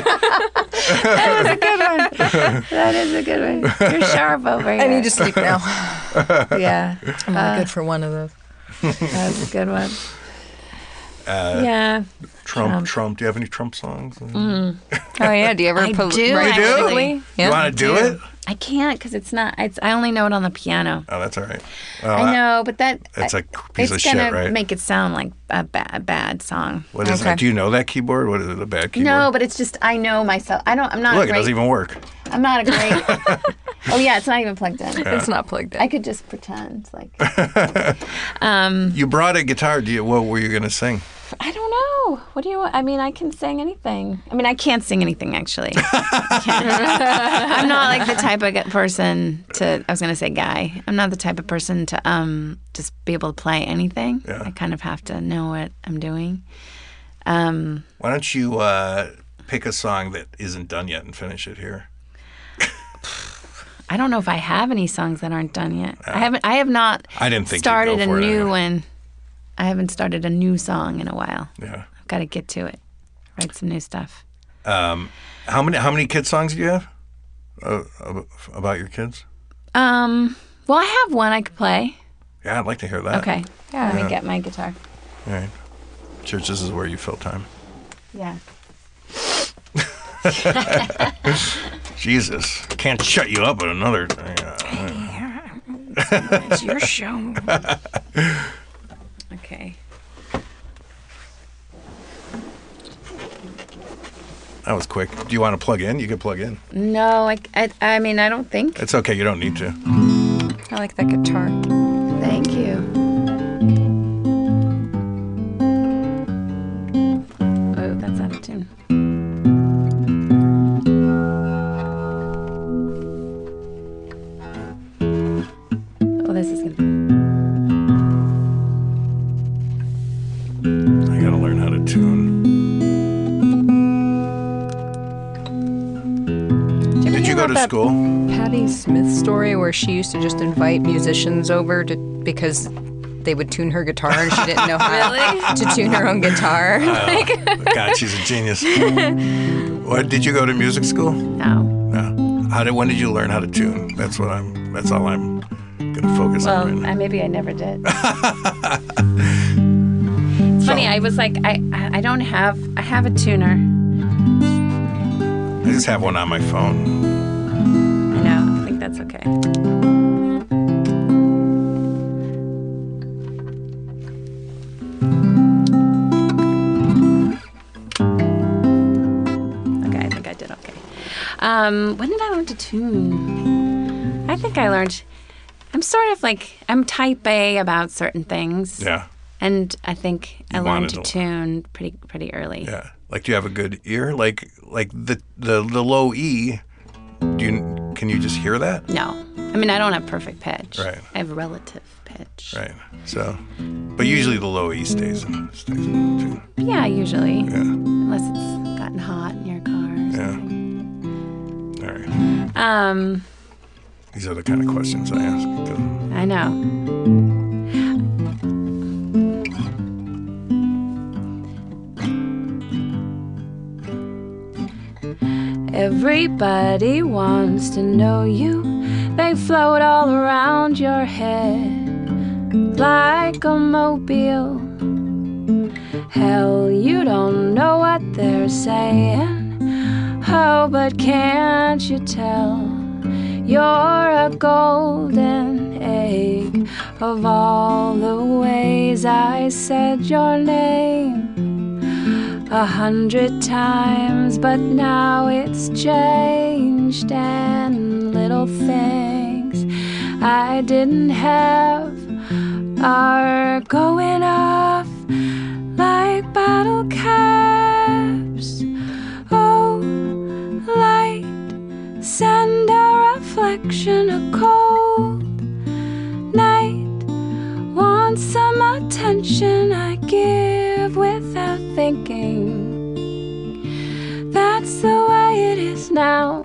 That is a good one. You're sharp over here. I need to sleep now. Yeah. I'm not good for one of those. That's a good one. Yeah. Trump. Do you have any Trump songs? Oh, yeah. Do you ever I write do, musically? You want to do it? I can't because it's not. I only know it on the piano. Oh, that's all right. Well, I know, but That's a piece of it's shit, gonna right? make it sound like a bad song. What is Okay. that? Do you know that keyboard? What is it? A bad keyboard? No, but it's just I know myself. I'm not. Look, a it great, doesn't even work. I'm not a great. Oh yeah, it's not even plugged in. It's not plugged in. I could just pretend like. You brought a guitar. What were you going to sing? I don't know. What do you want? I mean, I can sing anything. I mean, I can't sing anything, actually. I'm not like the type of person to, I was going to say guy. I'm not the type of person to just be able to play anything. Yeah. I kind of have to know what I'm doing. Why don't you pick a song that isn't done yet and finish it here? I don't know if I have any songs that aren't done yet. I have not I didn't think you'd started go a for it new anyway. one. I haven't started a new song in a while. Yeah. I've got to get to it. Write some new stuff. How many kid songs do you have about your kids? Well, I have one I could play. Yeah, I'd like to hear that. Okay. Let me get my guitar. All right. Church, this is where you fill time. Yeah. Jesus, can't shut you up at another. It's your show. Okay. That was quick. Do you want to plug in? You can plug in. No, I mean, I don't think. It's okay. You don't need to. I like that guitar. Thank you. Oh, that's out of tune. Oh, this is good. I gotta learn how to tune. Did you go to school? Patti Smith story where she used to just invite musicians over because they would tune her guitar and she didn't know how to tune her own guitar. God, she's a genius. What did you go to music school? No. No. When did you learn how to tune? That's all I'm gonna focus Well, on right now. maybe I never did. It's funny. I was like, I don't have. I have a tuner. I just have one on my phone. I know. I think that's okay. Okay, I think I did okay. When did I learn to tune? I think I learned. I'm sort of like I'm type A about certain things. Yeah. And I think I learned to wanted to- tune pretty early. Yeah. Like, do you have a good ear? Like the low E. Can you just hear that? No. I mean, I don't have perfect pitch. Right. I have relative pitch. Right. So, but usually the low E stays in tune. Yeah, usually. Yeah. Unless it's gotten hot in your car. interesting. Yeah. All right. These are the kind of questions I ask. I know. Everybody wants to know you. They float all around your head like a mobile. Hell, you don't know what they're saying. Oh, but can't you tell? You're a golden egg. Of all the ways I said your name 100 times, but now it's changed, and little things I didn't have are going off like bottle caps. Oh, light, send a reflection, a cold night wants some attention. I give without thinking. That's the way it is now.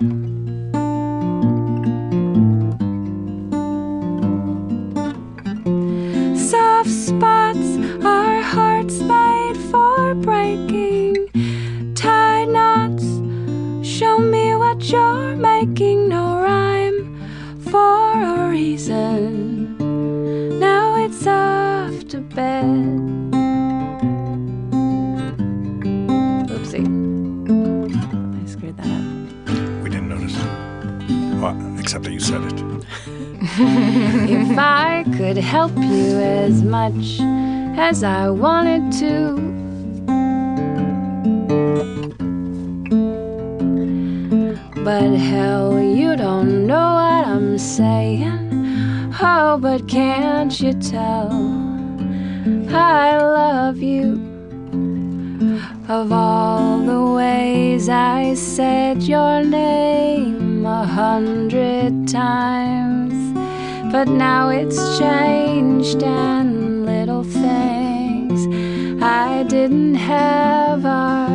Soft spots are hearts made for breaking. Tied knots, show me what you're making. No rhyme for a reason. Now it's off to bed. Oopsie. I screwed that up. We didn't notice. Well, except that you said it. If I could help you as much as I wanted to, but hell, you don't know what I'm saying. Oh, but can't you tell? I love you. Of all the ways I said your name 100 times, but now it's changed, and little things I didn't have are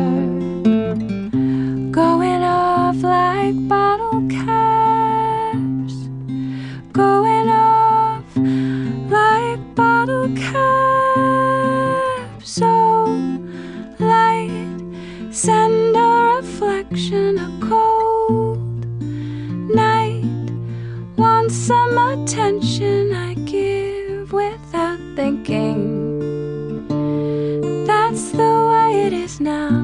going off like bottle caps. Going off like bottle caps. So light, send a reflection, a cold night wants some attention. I give without thinking. That's the way it is now.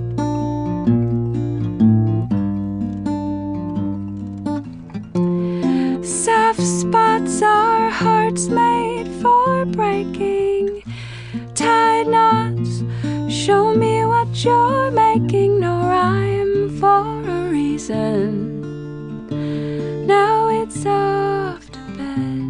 Soft spots are hearts made for breaking. Tied knots, show me what you're making. No rhyme for a reason. Now it's off to bed.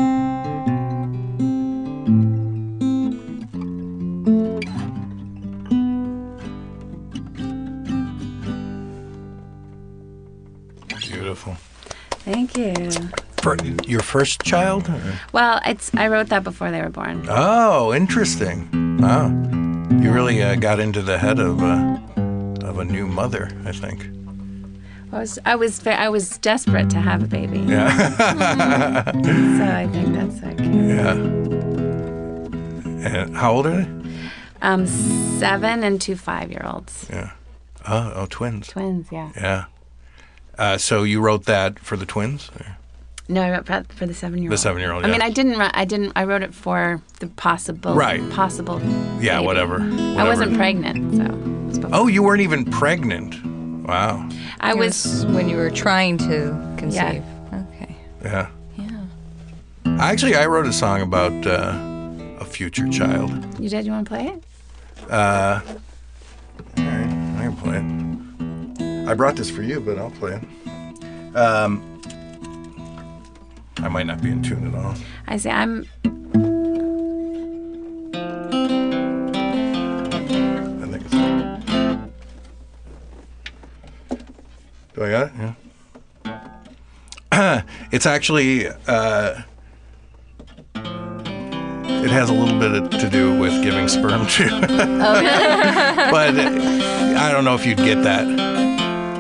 Beautiful. Thank you. For your first child? Well, I wrote that before they were born. Oh, interesting. Wow. You really got into the head of a new mother, I think. I was desperate to have a baby. Yeah. So I think that's okay. Yeah. And how old are they? 7 and 2 5-year-olds. Yeah. Oh, twins. Twins, yeah. Yeah. So you wrote that for the twins? Or? No, I wrote for the 7-year-old. The 7-year-old. Yeah. I mean, I didn't. I wrote it for the possible. Right. Possible. Yeah. baby. Whatever. I wasn't pregnant, so. It was before. Oh, you weren't even pregnant. Wow. I was when you were trying to conceive. Yeah. Okay. Yeah. Yeah. Actually, I wrote a song about a future child. You did? You want to play it? All right, I can play it. I brought this for you, but I'll play it. I might not be in tune at all. I say I'm. I think it's. Do I got it? Yeah. It's actually. It has a little bit to do with giving sperm too. Oh, really? But I don't know if you'd get that.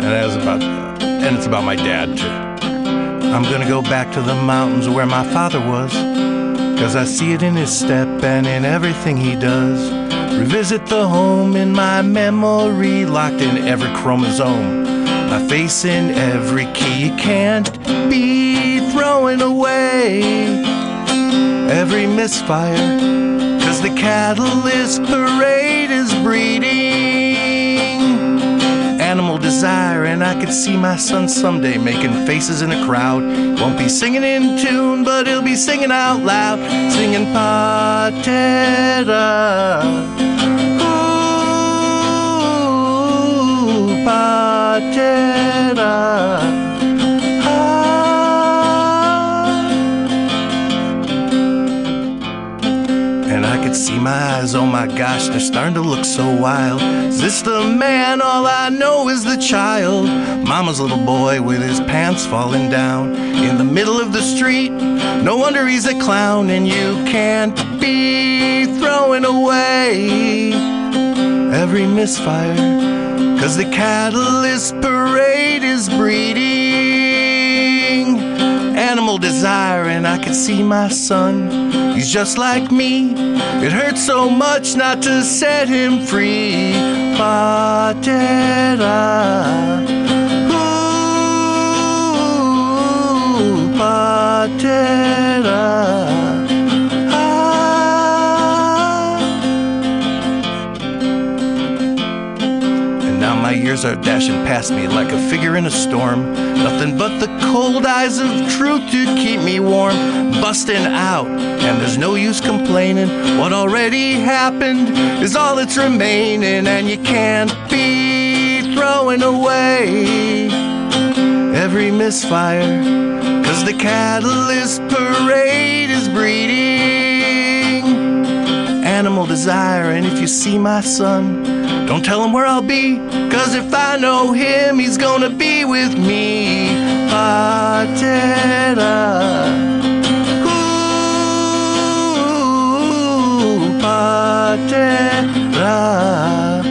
and it's about my dad too. I'm gonna go back to the mountains where my father was, 'cause I see it in his step and in everything he does. Revisit the home in my memory, locked in every chromosome. My face in every key, you can't be throwing away every misfire, 'cause the catalyst parade is breeding animal desire. And I could see my son someday making faces in a crowd. Won't be singing in tune, but he'll be singing out loud, singing Patera. Ooh, Patera. See my eyes, oh my gosh, they're starting to look so wild. Is this the man? All I know is the child. Mama's little boy with his pants falling down in the middle of the street. No wonder he's a clown. And you can't be throwing away every misfire, 'cause the catalyst parade is breeding animal desire. And I can see my son, he's just like me. It hurts so much not to set him free. Patera. Ooh, Patera. My years are dashing past me like a figure in a storm. Nothing but the cold eyes of truth to keep me warm. Busting out, and there's no use complaining. What already happened is all that's remaining. And you can't be throwing away every misfire, 'cause the catalyst parade is breeding animal desire. And if you see my son, don't tell him where I'll be, 'cause if I know him, he's gonna be with me. Patera. Ooh, Patera.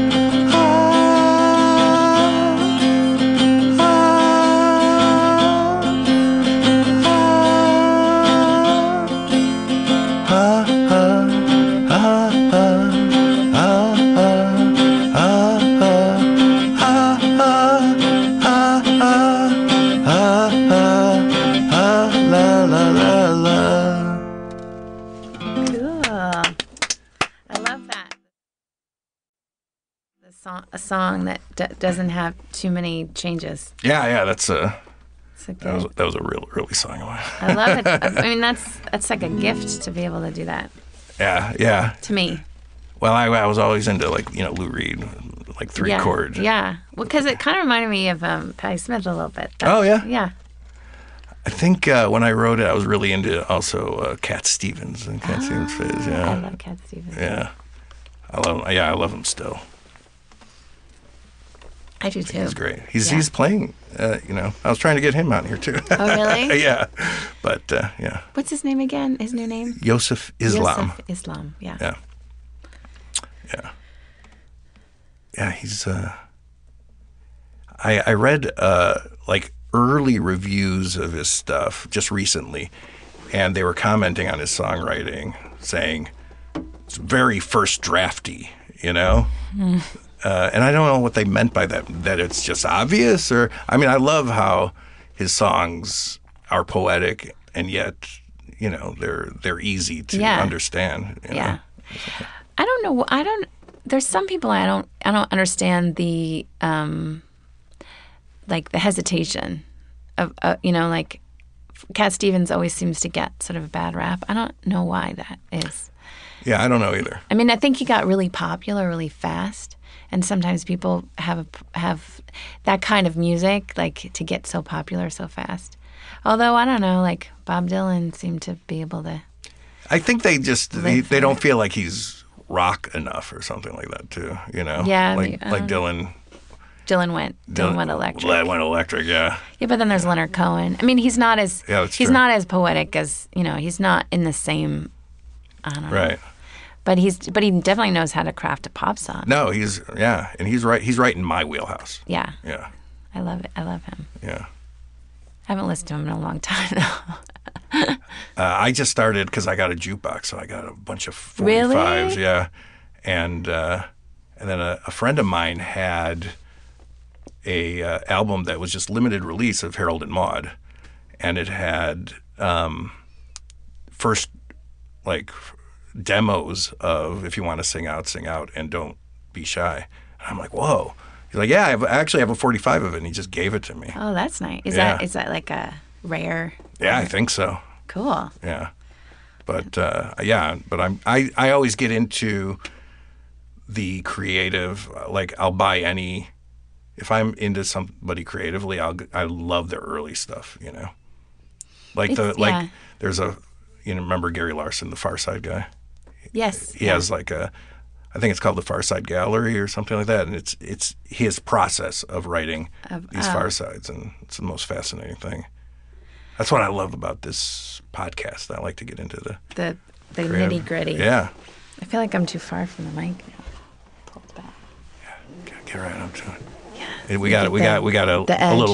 A song that doesn't have too many changes. Yeah, that was a real early song of mine. I love it. I mean, that's like a gift to be able to do that. Yeah. To me. Well, I was always into Lou Reed, like three chord. Yeah, well, because it kind of reminded me of Patti Smith a little bit. Oh yeah. Yeah. I think when I wrote it, I was really into also Cat Stevens and Cat Stevens Fizz. Yeah. I love Cat Stevens. Yeah. I love him still. I do too. He's great. He's playing. I was trying to get him out here too. Oh really? Yeah, but yeah. What's his name again? His new name? Yosef Islam. Yosef Islam. Yeah. Yeah. Yeah. He's. I read like early reviews of his stuff just recently, and they were commenting on his songwriting, saying it's very first drafty. Mm. And I don't know what they meant by that it's just obvious, or, I mean, I love how his songs are poetic and yet, they're easy to understand. Yeah. I don't know. There's some people I don't understand the, like the hesitation of, like Cat Stevens always seems to get sort of a bad rap. I don't know why that is. Yeah, I don't know either. I mean, I think he got really popular really fast. And sometimes people have that kind of music, like to get so popular so fast. Although, I don't know, like Bob Dylan seemed to be able to. I think they they don't feel like he's rock enough or something like that too, Yeah. Like Dylan. Dylan went electric. Went electric, yeah. Yeah, but then there's Leonard Cohen. I mean, he's not as not as poetic as, he's not in the same, I don't know. Right. But he definitely knows how to craft a pop song. No, and he's right. He's right in my wheelhouse. Yeah. Yeah. I love it. I love him. Yeah. I haven't listened to him in a long time, though. I just started because I got a jukebox, so I got a bunch of 45s. Really? Yeah. And then a friend of mine had a album that was just limited release of Harold and Maude, and it had first like demos of If You Want to Sing Out, and Don't Be Shy. And I'm like, whoa. He's like, yeah, I actually have a 45 of it, and he just gave it to me. Oh, that's nice. Is that like a rare? Yeah, I think so. Cool. Yeah. But I always get into the creative, like I'll buy any, if I'm into somebody creatively, I love their early stuff, you know. Like there's remember Gary Larson, the Far Side guy? Yes. He has like I think it's called the Far Side Gallery or something like that, and it's his process of writing these Far Sides, and it's the most fascinating thing. That's what I love about this podcast. I like to get into the nitty gritty. Yeah. I feel like I'm too far from the mic now. Pull it back. Yeah, get right up to it. Yeah. We got a little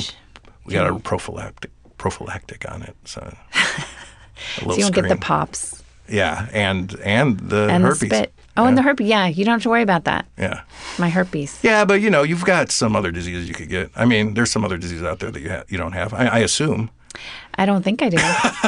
prophylactic on it, so. So you won't get the pops. Yeah, and the herpes. The spit. Oh, and the herpes. Yeah, you don't have to worry about that. Yeah. My herpes. Yeah, but you've got some other diseases you could get. I mean, there's some other diseases out there that you don't have. I assume. I don't think I do.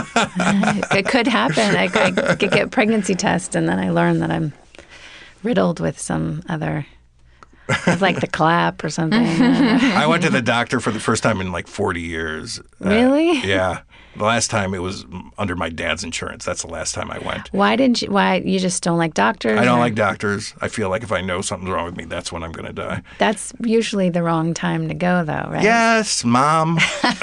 It could happen. I could get a pregnancy test, and then I learn that I'm riddled with some other, like the clap or something. I went to the doctor for the first time in like 40 years. Really? Yeah. The last time it was under my dad's insurance. That's the last time I went. Why you just don't like doctors? I don't like doctors. I feel like if I know something's wrong with me, that's when I'm going to die. That's usually the wrong time to go, though, right? Yes, Mom.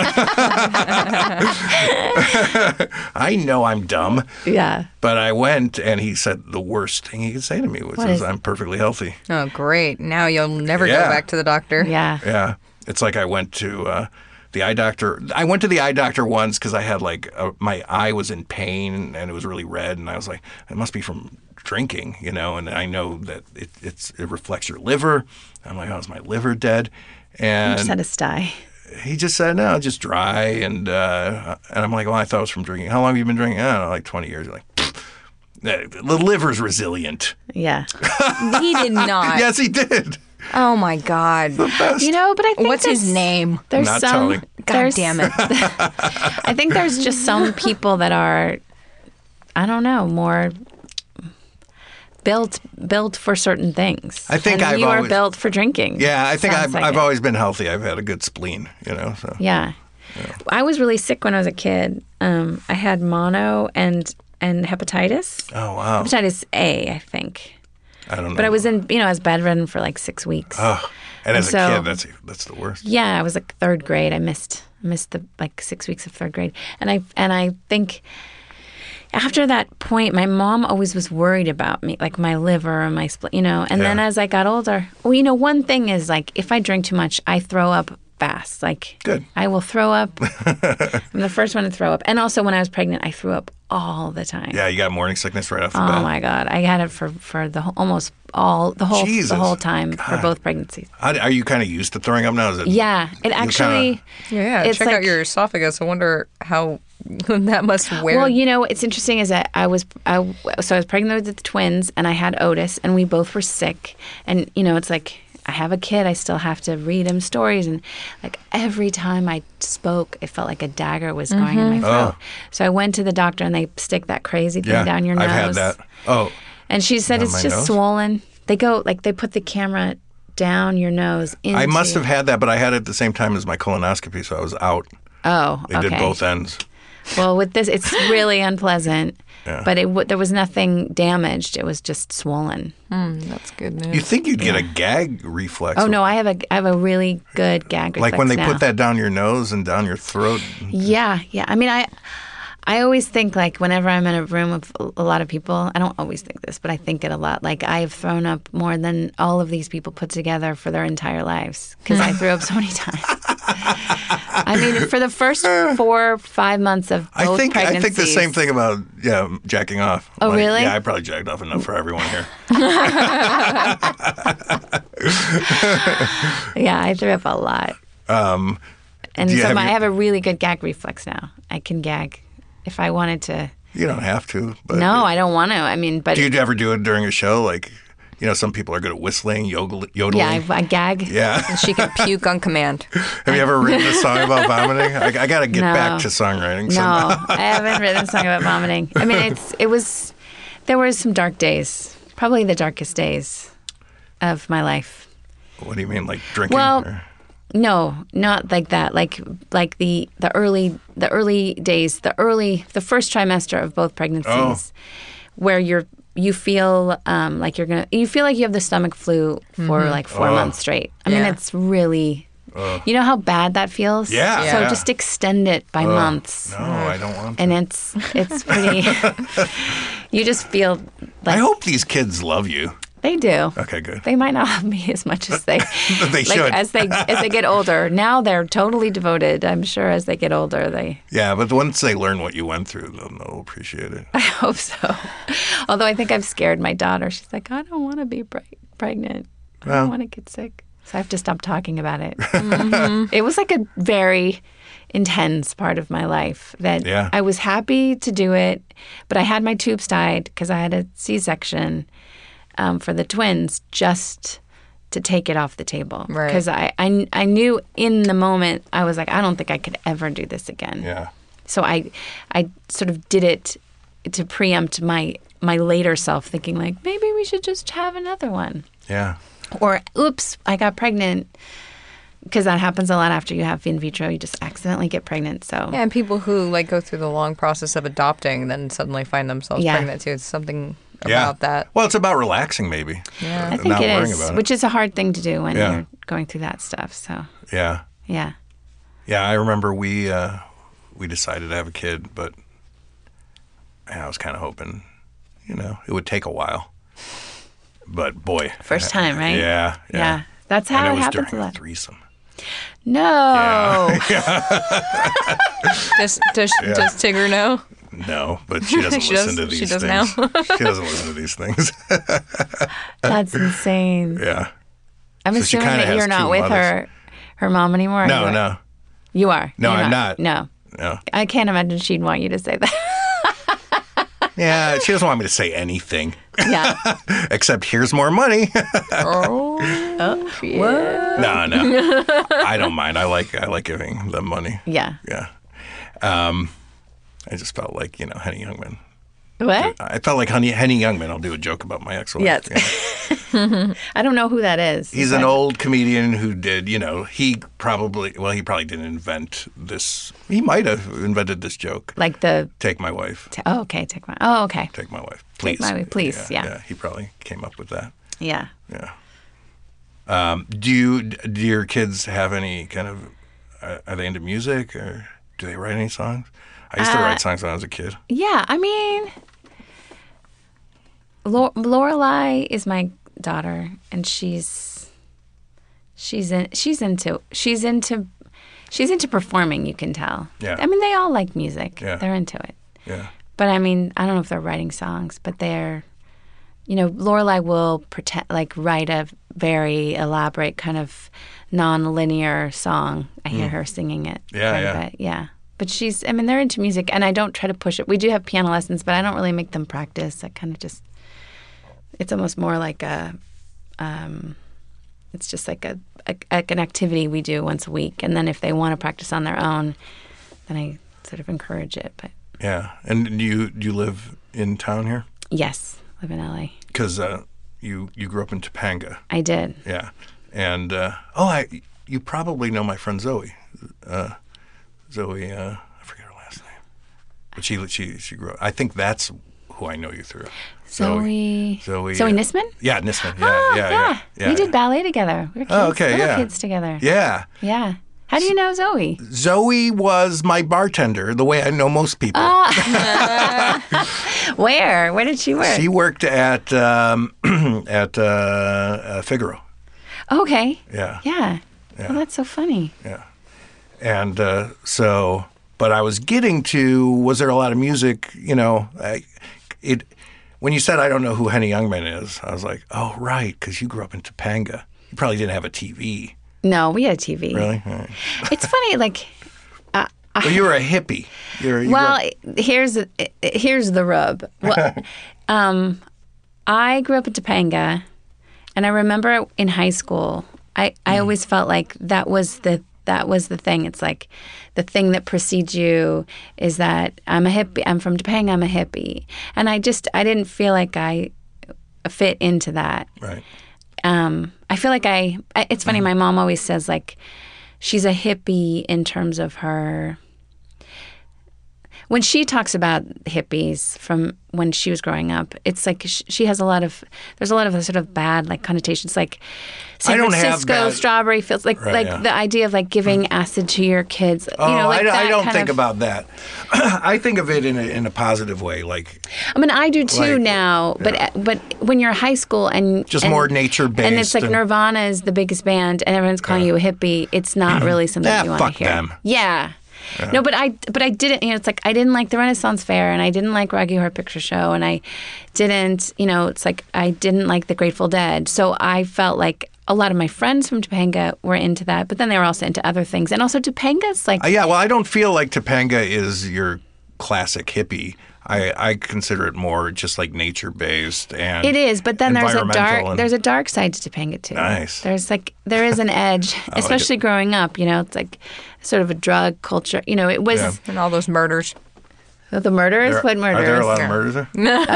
I know I'm dumb. Yeah. But I went, and he said the worst thing he could say to me was, I'm perfectly healthy. Oh, great. Now you'll never go back to the doctor. Yeah. Yeah. It's like I went to the eye doctor. I went to the eye doctor once because I had my eye was in pain and it was really red, and I was like, it must be from drinking, and I know that it reflects your liver. I'm like, oh, is my liver dead? And you just had a sty. He just said, no, just dry, and I'm like, well, I thought it was from drinking. How long have you been drinking? I don't know, like 20 years. Like, the liver's resilient. Yeah. He did not. Yes, he did. Oh my God! The best. But I think what's his name? There's Not some. telling. God damn it! I think there's just some people that are, I don't know, more built for certain things. I think you are built for drinking. Yeah, I think I've always been healthy. I've had a good spleen, So yeah. I was really sick when I was a kid. I had mono and hepatitis. Oh wow. Hepatitis A, I think. I don't know. But I was I was bedridden for like 6 weeks. Oh, and as a kid, that's the worst. Yeah, I was like third grade. I missed the like 6 weeks of third grade, and I think after that point, my mom always was worried about me, like my liver and my spleen, And then as I got older, one thing is like if I drink too much, I throw up fast. Like good. I will throw up. I'm the first one to throw up, and also when I was pregnant, I threw up all the time. Yeah, you got morning sickness right off the bat. Oh my God, I had it for the whole time for both pregnancies. Are you kind of used to throwing up now? Is it? Yeah, it actually. Check out your esophagus. I wonder how that must wear. Well, what's interesting is that I was pregnant with the twins, and I had Otis, and we both were sick, and it's like. I have a kid. I still have to read him stories. And like every time I spoke, it felt like a dagger was going in my throat. So I went to the doctor and they stick that crazy thing down your nose. I've had that. Oh. And she said it's just swollen. They put the camera down your nose. I must have had that, but I had it at the same time as my colonoscopy, so I was out. Oh, They did both ends. Well, with this, it's really unpleasant. Yeah. But there was nothing damaged. It was just swollen. That's good news. You think you'd get a gag reflex? Oh no, I have a really good gag reflex. Like when they now. put that down your nose and down your throat. Yeah. I mean, I always think like whenever I'm in a room with a lot of people, I don't always think this, but I think it a lot. Like I've thrown up more than all of these people put together for their entire lives because I threw up so many times. I mean, for the first 4 or 5 months of both pregnancies. I think the same thing about jacking off. Oh, really? Yeah, I probably jacked off enough for everyone here. Yeah, I threw up a lot. And so I have a really good gag reflex now. I can gag if I wanted to. You don't have to. But no, I don't want to. I mean, but do you ever do it during a show? Like, some people are good at whistling, yodeling. Yeah, I gag. Yeah. And she can puke on command. Have you ever written a song about vomiting? I got to get back to songwriting. No, I haven't written a song about vomiting. I mean, there were some dark days, probably the darkest days of my life. What do you mean, like drinking? Well, no, not like that. Like the early days, the first trimester of both pregnancies, where you feel like you feel like you have the stomach flu for like 4 months straight. I mean, it's really, you know how bad that feels? Yeah. So just extend it by months. No, I don't want to. And it's pretty, you just feel like. I hope these kids love you. They do. Okay, good. They might not love me as much as they they should. As they get older. Now they're totally devoted. I'm sure as they get older, they. Yeah, but once they learn what you went through, they'll appreciate it. I hope so. Although I think I've scared my daughter. She's like, I don't want to be pregnant. I don't want to get sick. So I have to stop talking about it. It was like a very intense part of my life that I was happy to do it, but I had my tubes tied because I had a C-section. For the twins, just to take it off the table. Right. Because I knew in the moment, I was like, I don't think I could ever do this again. Yeah. So I sort of did it to preempt my later self, thinking like, maybe we should just have another one. Yeah. Or, oops, I got pregnant. Because that happens a lot after you have in vitro. You just accidentally get pregnant. So yeah, and people who like go through the long process of adopting then suddenly find themselves pregnant too. It's something about that. Well, it's about relaxing, maybe. Yeah. I think it is, which is a hard thing to do when you're going through that stuff. So yeah. Yeah. I remember we decided to have a kid, but I was kind of hoping, it would take a while. But boy, first time, right? Yeah. That's how it happens a during lot. a threesome. No. Yeah. Does Tigger know? No, but she doesn't listen to these she does things. now. She doesn't listen to these things. That's insane. Yeah. I'm assuming that you're not with her mom anymore. No. You are? No, You're I'm not. No. No. I can't imagine she'd want you to say that. Yeah, she doesn't want me to say anything. Yeah. Except here's more money. Oh, yeah. No. I don't mind. I like giving them money. Yeah. Yeah. I just felt like, Henny Youngman. What? I felt like Henny Youngman. I'll do a joke about my ex-wife. Yes. I don't know who that is. He's an old comedian who did, he probably didn't invent this. He might have invented this joke. Like the... Take my wife. okay. Take my... Oh, okay. Take my wife. Please. Take my wife, please. Yeah. He probably came up with that. Yeah. Yeah. Do your kids have any kind of... Are they into music or do they write any songs? I used to write songs when I was a kid. Yeah, I mean, Lorelai is my daughter, and she's into performing. You can tell. Yeah. I mean, they all like music. Yeah. They're into it. Yeah. But I mean, I don't know if they're writing songs, but they're, Lorelai will write a very elaborate kind of non-linear song. I hear her singing it. quite a bit. Yeah. But they're into music, and I don't try to push it. We do have piano lessons, but I don't really make them practice. I kind of just, it's almost more like it's just like an activity we do once a week. And then if they want to practice on their own, then I sort of encourage it. But yeah. And do you live in town here? Yes, live in LA. Because you grew up in Topanga. I did. Yeah. And, you probably know my friend Zoe. Zoe, I forget her last name. But she grew up. I think that's who I know you through. Zoe Nisman? Yeah, Nisman. Yeah. Yeah. We did ballet together. We were kids, little kids together. Yeah. Yeah. How do you know Zoe? Zoe was my bartender, the way I know most people. Where? Where did she work? She worked at Figaro. Okay. Yeah. Yeah. Well, that's so funny. Yeah. And but I was getting to, was there a lot of music, when you said I don't know who Henny Youngman is, I was like, oh, right, because you grew up in Topanga. You probably didn't have a TV. No, we had a TV. Really? All right. It's funny, like. Well, you were a hippie. Here's the rub. Well, I grew up in Topanga, and I remember in high school, I always felt like that was the thing. It's like the thing that precedes you is that I'm a hippie. I'm from Topanga. I'm a hippie, and I didn't feel like I fit into that. Right. I feel like it's funny. My mom always says like she's a hippie in terms of her. When she talks about hippies from when she was growing up, it's like she has there's a lot of sort of bad like connotations, like San Francisco strawberry fields, like the idea of like giving acid to your kids. I don't think about that. I think of it in a positive way, like. I mean, I do too now, but when you're high school and more nature based, and it's like Nirvana is the biggest band, and everyone's calling you a hippie, it's not really something you want to hear. Fuck them. Yeah. Yeah. No, but I didn't, it's like I didn't like the Renaissance Fair, and I didn't like Rocky Horror Picture Show, and I didn't, it's like I didn't like the Grateful Dead. So I felt like a lot of my friends from Topanga were into that, but then they were also into other things. And also Topanga's like... well, I don't feel like Topanga is your classic hippie. I consider it more just like nature-based and it is, but then there's a dark side to Topanga too. Nice. There is an edge, especially growing up. It's like sort of a drug culture. It was and all those murders. The murders? What murders? Are there a lot of murders there? No.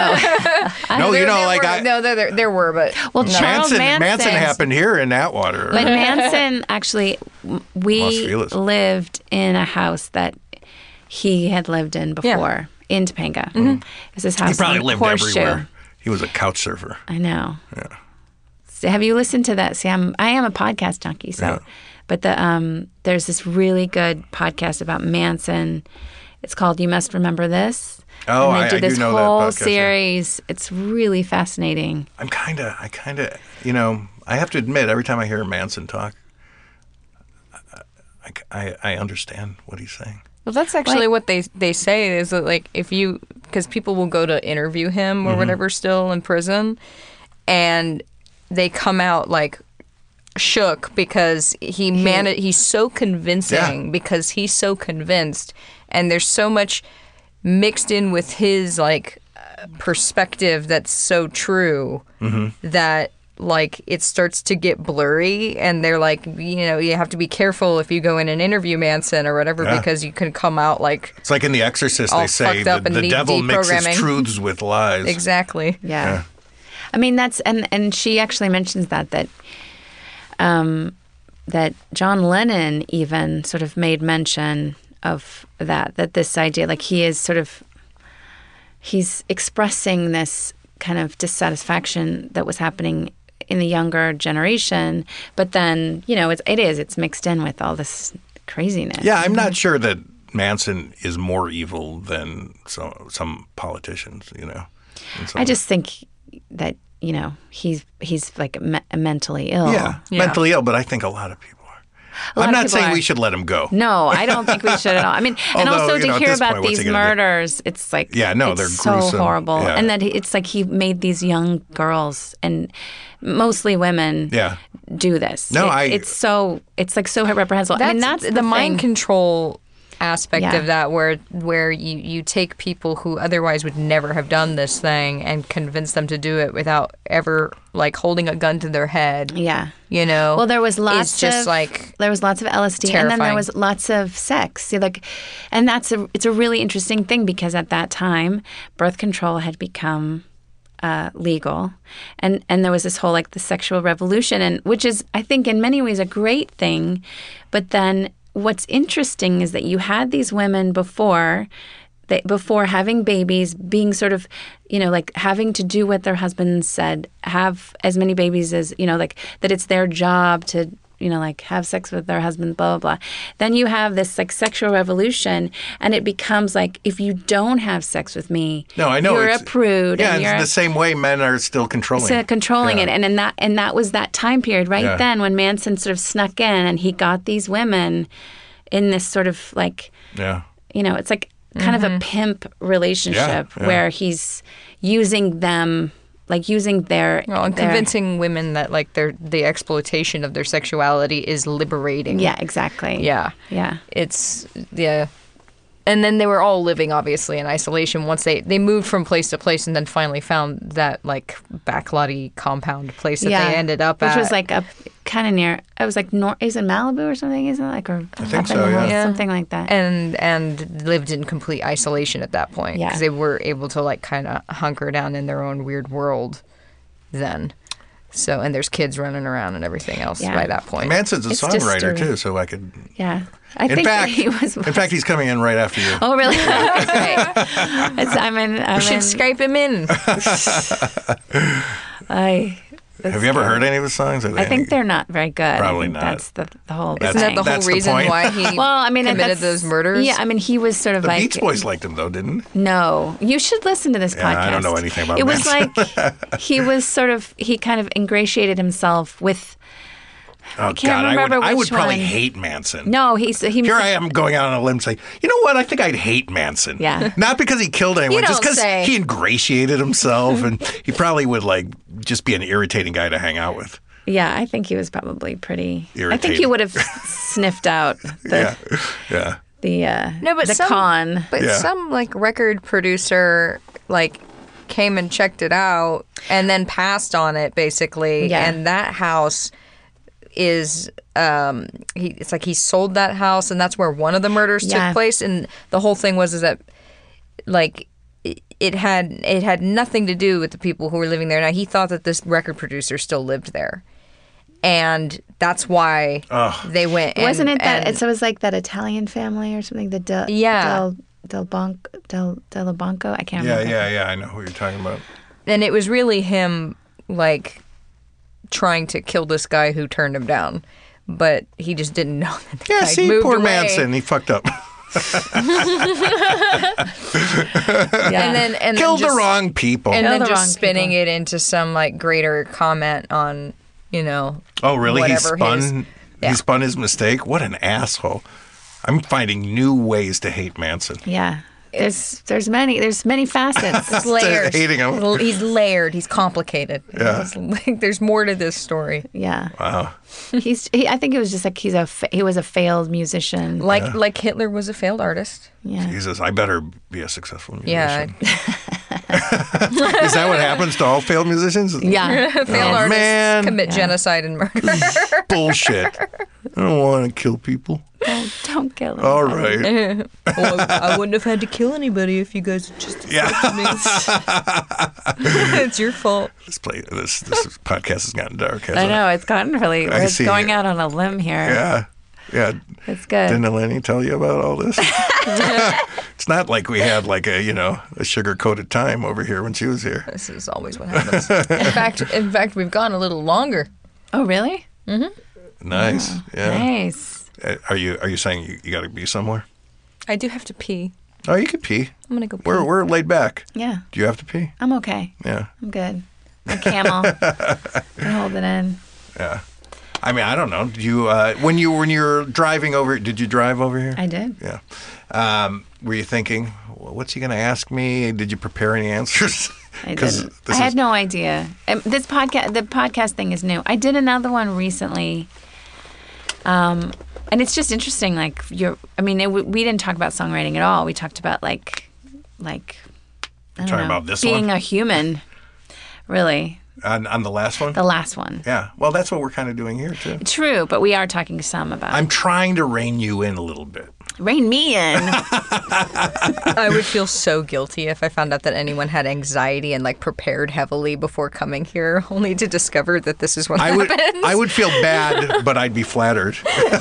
There were, but Charles Manson happened here in Atwater. But Manson actually, we lived in a house that he had lived in before. Yeah. In Topanga. Mm-hmm. It's his house. He probably lived Horseshoe. everywhere. He was a couch surfer. I know. Yeah. So have you listened to that? See, I am a podcast junkie. So, yeah. But there's this really good podcast about Manson. It's called "You Must Remember This." Oh, and they do this know whole that podcast, series. Yeah. It's really fascinating. I have to admit, every time I hear Manson talk, I understand what he's saying. Well, that's actually what they say is that, like, because people will go to interview him or whatever still in prison, and they come out, like, shook because he's so convincing because he's so convinced, and there's so much mixed in with his, like, perspective that's so true that... like, it starts to get blurry, and they're like, you have to be careful if you go in and interview Manson or whatever, because you can come out like... It's like in The Exorcist, they say the devil mixes truths with lies. Exactly. Yeah. I mean, that's... And she actually mentions that John Lennon even sort of made mention of that this idea, like he's expressing this kind of dissatisfaction that was happening in the younger generation, but then it's mixed in with all this craziness. Yeah, I'm not sure that Manson is more evil than some politicians. I just think that he's like mentally ill. Yeah, mentally ill, but I think a lot of people. I'm not saying we should let him go. No, I don't think we should at all. I mean, and also to hear about these murders, it's like they're so gruesome. Horrible, and that it's like he made these young girls and mostly women do this. No, it's like so reprehensible. That's the mind control aspect of that, where you take people who otherwise would never have done this thing and convince them to do it without ever like holding a gun to their head. Yeah. Well, there was lots of LSD, terrifying. And then there was lots of sex. And it's a really interesting thing because at that time, birth control had become legal, and there was this whole like the sexual revolution, and which is I think in many ways a great thing, but then. What's interesting is that you had these women before having babies, being sort of, like having to do what their husbands said, have as many babies as, like that it's their job to, like have sex with their husband, blah, blah, blah. Then you have this like sexual revolution, and it becomes like, if you don't have sex with me, you're a prude. Yeah, it's the same way men are still controlling it. And that was that time period then when Manson sort of snuck in and he got these women in this sort of like, it's like kind of a pimp relationship where he's using them like using their and convincing women that like the exploitation of their sexuality is liberating. Yeah, exactly. Yeah. It's and then they were all living obviously in isolation once they moved from place to place and then finally found that like backlotty compound place that they ended up at. Which was like kind of near, it was like, is it Malibu or something? Isn't it like, or I think so, yeah. Something like that. And lived in complete isolation at that point. Because they were able to like kind of hunker down in their own weird world then. So, and there's kids running around and everything else by that point. Manson's a songwriter too, so I could... Yeah. In fact, he's coming in right after you. Oh, really? Okay, great. You should Skype him in. Have you ever heard any of his songs? I think they're not very good. Probably not. That's the whole thing. Isn't that the whole reason why he committed those murders? Yeah, I mean, he was sort of the Beach Boys liked him, though, didn't they? No. You should listen to this podcast. I don't know anything about it. It was like he kind of ingratiated himself with... Oh, God, I would probably hate Manson. No, Here I am going out on a limb saying, you know what, I think I'd hate Manson. Yeah. Not because he killed anyone, just because he ingratiated himself, and he probably would, like, just be an irritating guy to hang out with. Yeah, I think he was probably pretty... irritating. I think you would have sniffed out the... con. But some, like, record producer, like... came and checked it out and then passed on it, basically. Yeah. And that house... is it's like he sold that house and that's where one of the murders took place, and the whole thing was that like it had nothing to do with the people who were living there. Now he thought that this record producer still lived there, and that's why they went. Wasn't it that it was like that Italian family or something? The Del Banco. I can't remember. Yeah. I know who you're talking about. And it was really him like trying to kill this guy who turned him down, but he just didn't know that the guy moved poor away. Manson, he fucked up. And killed then the wrong people, and then just spinning it into some like greater comment on, you know. Oh, really? He spun his mistake. What an asshole! I'm finding new ways to hate Manson. Yeah. There's many facets. It's layered. Hating him. He's layered. He's complicated. Yeah. There's more to this story. Yeah. Wow. I think it was just like he was a failed musician. Like Hitler was a failed artist. Yeah. Jesus, I better be a successful musician. Yeah. Is that what happens to all failed musicians? Yeah. Failed artists commit genocide and murder. Bullshit. I don't want to kill people. Don't kill them. All right. I wouldn't have had to kill anybody if you guys had just accepted me. It's your fault. This podcast has gotten dark. I know, it's gotten really... We're going out on a limb here. Yeah. It's good. Didn't Eleni tell you about all this? It's not like we had like a sugar-coated time over here when she was here. This is always what happens. In fact, we've gone a little longer. Oh, really? Mm-hmm. Nice. Oh, yeah. Nice. Are you saying you got to be somewhere? I do have to pee. Oh, you could pee. I'm gonna go pee. We're laid back. Yeah. Do you have to pee? I'm okay. Yeah. I'm good. My camel. I hold it in. Yeah. I mean, I don't know. Do you when you're driving over? Did you drive over here? I did. Yeah. Were you thinking, what's he going to ask me? Did you prepare any answers? I didn't. I had no idea. The podcast thing is new. I did another one recently. And it's just interesting, like, we didn't talk about songwriting at all. We talked about, like I don't know, about this being one? a human, really. On the last one? The last one. Yeah. Well, that's what we're kind of doing here, too. True, but we are talking some about... I'm trying to rein you in a little bit. Rein me in? I would feel so guilty if I found out that anyone had anxiety and, like, prepared heavily before coming here, only to discover that this is what happens. I would feel bad, but I'd be flattered.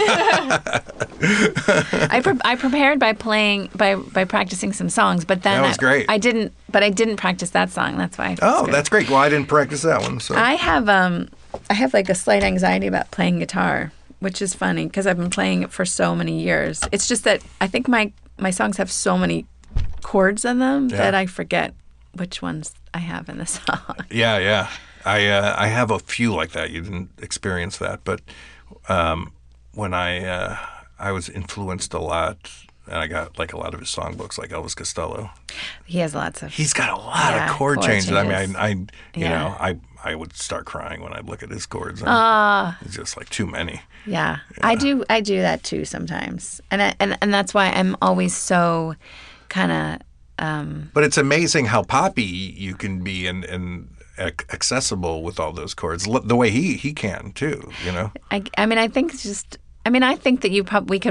I prepared by practicing some songs, but then... That was great. I didn't practice that song. That's why. That's great. Well, I didn't practice that one. So I have like a slight anxiety about playing guitar, which is funny because I've been playing it for so many years. It's just that I think my songs have so many chords in them that I forget which ones I have in the song. Yeah. I have a few like that. You didn't experience that, but when I was influenced a lot and I got like a lot of his songbooks, like Elvis Costello. He has lots of. He's got a lot of chord changes. I mean, I would start crying when I look at his chords. It's just like too many. Yeah. I do that too sometimes, and that's why I'm always so kind of. But it's amazing how poppy you can be and accessible with all those chords, the way he can too. You know. I mean, I think it's just. I mean, I think that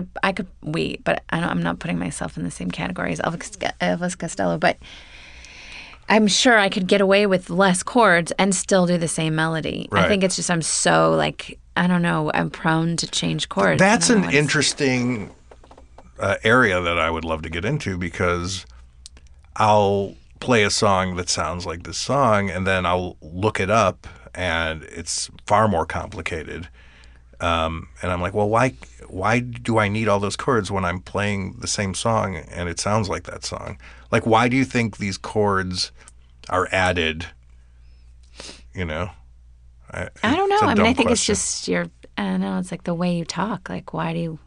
but I'm not putting myself in the same category as Elvis Costello, but I'm sure I could get away with less chords and still do the same melody. Right. I think it's just I'm so like, I don't know, I'm prone to change chords. That's an interesting area that I would love to get into, because I'll play a song that sounds like this song and then I'll look it up and it's far more complicated. And I'm like, well, why do I need all those chords when I'm playing the same song and it sounds like that song? Like, why do you think these chords are added? You know? I don't know. I mean, I think it's just I don't know, it's like the way you talk. Like, why do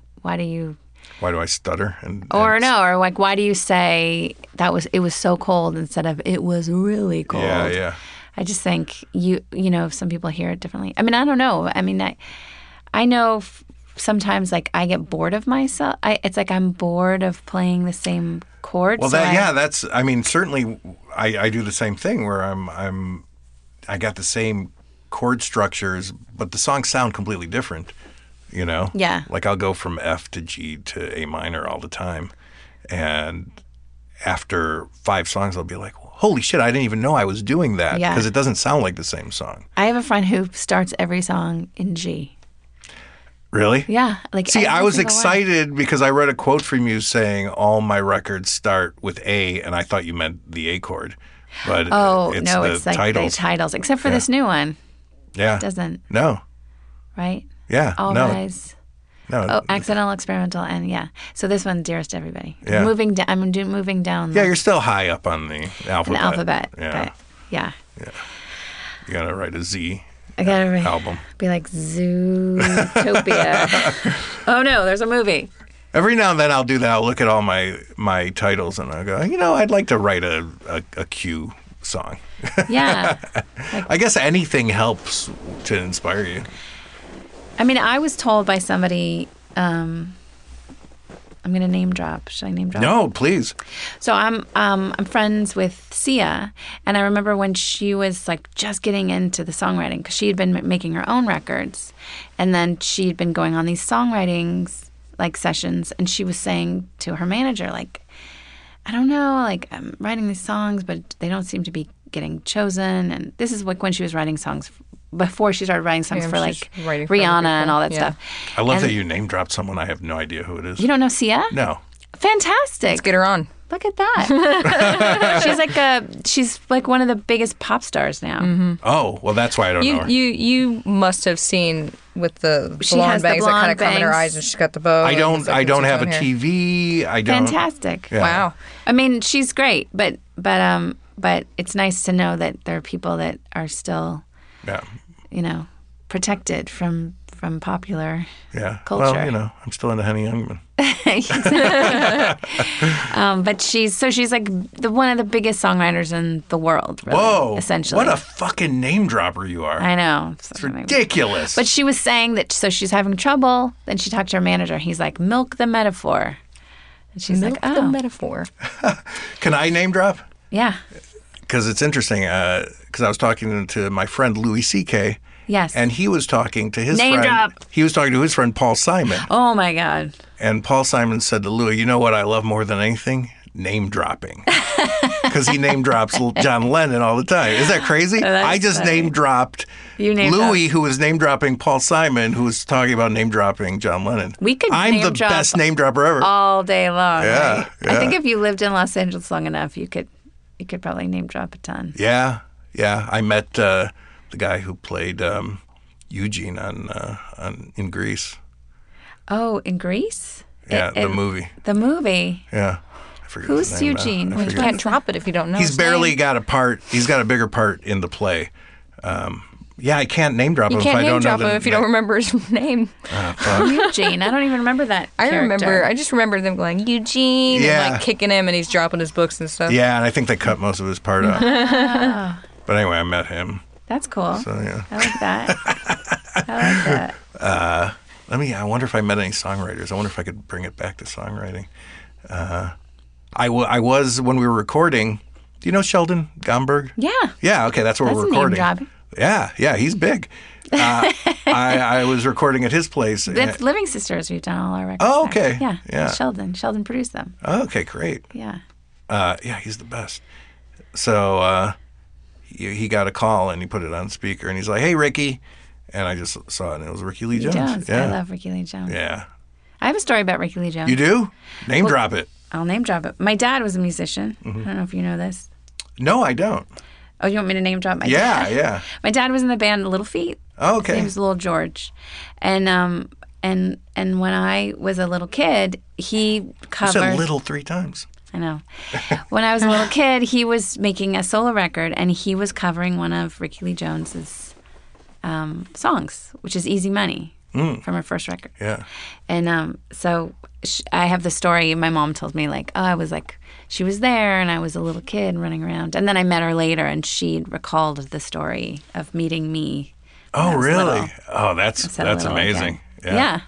I stutter? Or like, why do you say it was so cold instead of it was really cold? Yeah. I just think you know, some people hear it differently. I mean, I don't know. I mean, I know sometimes like I get bored of myself. It's like I'm bored of playing the same chords. Well, that's. I mean, certainly I do the same thing where I got the same chord structures, but the songs sound completely different. You know. Yeah. Like I'll go from F to G to A minor all the time, and after 5 songs, I'll be like, holy shit, I didn't even know I was doing that, because it doesn't sound like the same song. I have a friend who starts every song in G. Really? Yeah. See, I was excited because I read a quote from you saying all my records start with A, and I thought you meant the A chord. But it's like the titles, except for this new one. Yeah. It doesn't. No. Right? Yeah. All Rise. No. Oh, Accidental, Experimental, and yeah. So this one, Dearest Everybody. Yeah. I'm moving down. Yeah, you're still high up on the alphabet. Yeah. But yeah. You got to write a Z. I gotta album. Be like Zootopia. Oh no, there's a movie. Every now and then I'll do that. I'll look at all my titles and I'll go, I'd like to write a Q song. Yeah. I guess anything helps to inspire you. I mean, I was told by somebody, I'm going to name drop. Should I name drop? No, please. So I'm friends with Sia, and I remember when she was like just getting into the songwriting, because she had been making her own records, and then she'd been going on these songwriting like sessions, and she was saying to her manager, like, I don't know, like I'm writing these songs, but they don't seem to be getting chosen. And this is like when she was writing songs before she started writing songs for like Rihanna and all that stuff. I love that you name dropped someone. I have no idea who it is. You don't know Sia? No. Fantastic. Let's get her on. Look at that. she's like one of the biggest pop stars now. Mm-hmm. Oh, well, that's why I don't know her. You must have seen with the blonde bangs that kind of come in her eyes, and she's got the bow. I don't have a TV. I don't. Fantastic. Yeah. Wow. I mean, she's great, but it's nice to know that there are people that are still protected from popular culture. Well, I'm still into Henny Youngman. But she's like one of the biggest songwriters in the world. Really, whoa! Essentially, what a fucking name dropper you are! I know, it's ridiculous. But she was saying that she's having trouble. Then she talked to her manager. He's like, milk the metaphor, and she's milk the metaphor. Can I name drop? Yeah. Because it's interesting. Because I was talking to my friend Louis C.K. Yes. And he was talking to his Name friend. drop. He was talking to his friend Paul Simon. Oh my God. And Paul Simon said to Louis, "You know what I love more than anything? Name dropping." Because he name drops John Lennon all the time. Is that crazy? I just funny. name dropped Louis, who was name dropping Paul Simon, who was talking about name dropping John Lennon. I'm the best name dropper ever. All day long. Yeah, right? I think if you lived in Los Angeles long enough, you could probably name drop a ton. Yeah. I met the guy who played Eugene in Grease. Oh, in Grease? Yeah, the movie. The movie. Yeah. I forget Who's his name Eugene? You can't drop it if you don't know. He's barely got a part. He's got a bigger part in the play. Yeah, I can't name drop You him if can't I name don't know drop him if you don't remember his name. Eugene. I don't even remember that. I just remember them going, Eugene, Yeah. and like kicking him, and he's dropping his books and stuff. Yeah, and I think they cut most of his part out. Oh, But anyway, I met him. that's cool. So yeah. I like that. I like that. I wonder if I met any songwriters. I wonder if I could bring it back to songwriting. I was, when we were recording, do you know Sheldon Gomberg? Yeah. Yeah, okay, that's where That's we're a name recording. drop. Yeah, he's big. I was recording at his place. That's Living Sisters. We've done all our records. Oh, there. okay. Yeah. Yeah. Sheldon produced them. Okay, great. Yeah. Yeah, he's the best. So he got a call and he put it on speaker and he's like, "Hey, Ricky," and I just saw it and it was Ricky Lee Jones. Yeah. I love Ricky Lee Jones. Yeah. I have a story about Ricky Lee Jones. You do? Name drop it. I'll name drop it. My dad was a musician. I don't know if you know this. No, I don't. Oh, you want me to name drop my Yeah, dad? yeah. My dad was in the band Little Feat. Oh, His okay. name was Little George. And when I was a little kid, he You covered. said little 3 times. I know. When I was a little kid, he was making a solo record, and he was covering one of Ricky Lee Jones's songs, which is "Easy Money" from her first record. Yeah. And so I have the story. My mom told me, like, oh, I was like, she was there, and I was a little kid running around. And then I met her later, and she recalled the story of meeting me. when I Oh, was really? little. Oh, that's Instead of little amazing. again. Yeah.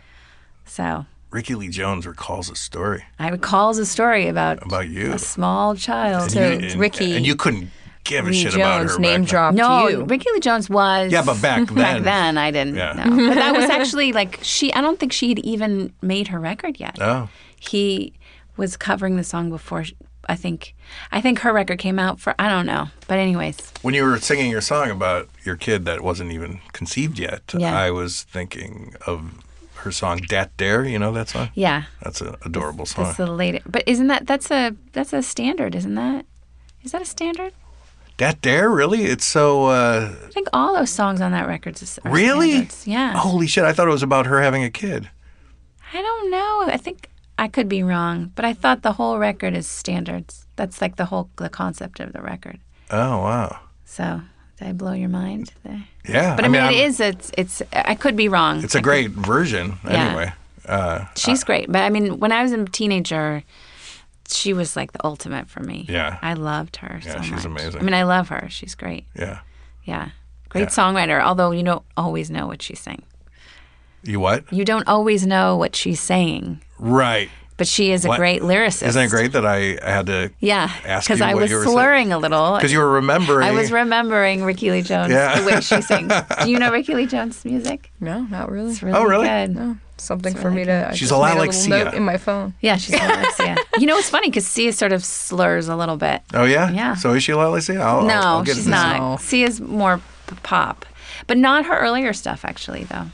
So Ricky Lee Jones recalls a story I recalls a story about you. a small child. So Ricky and you couldn't give a Lee shit about Jones her. name back then. dropped No, you. Ricky Lee Jones was. Yeah, but back then. Back then, I didn't Yeah. know. But that was actually like I don't think she'd even made her record yet. Oh. He was covering the song before. I think her record came out for. I don't know. But anyways, When you were singing your song about your kid that wasn't even conceived yet, Yeah. I was thinking of her song "Dat Dare." You know that song? yeah, That's an adorable song. that's the latest. But isn't that's a standard? Isn't that? Is that a standard? Dat Dare, really? It's so. I think all those songs on that record are Really? standards. Yeah. Holy shit! I thought it was about her having a kid. I don't know. I think I could be wrong, but I thought the whole record is standards. That's like the concept of the record. Oh wow. So did I blow your mind there? Yeah. But I mean, it's. I could be wrong. It's a great version, Yeah. anyway. She's great, but I mean, when I was a teenager, she was like the ultimate for me. Yeah. I loved her so Yeah, much. she's amazing. I mean, I love her. She's great. Yeah. Yeah, great Yeah. songwriter. Although you don't always know what she's saying. You what? You don't always know what she's saying, Right. but she is a What? great lyricist. Isn't it great that I had to Yeah, ask because you I what was you were slurring a little. Because you were remembering. I was remembering Ricky Lee Jones, Yeah. the way she sings. Do you know Ricky Lee Jones' music? No, not really. It's really Oh, really? good. No, something It's for really me to. I She's just a lot made like little Sia. note in my phone. Yeah, she's hilarious. Yeah. You know, it's funny because Sia sort of slurs a little bit. Oh, yeah? Yeah. So is she a lot like Sia? I'll No, get she's into not. No. Sia's more pop, but not her earlier stuff, actually, though.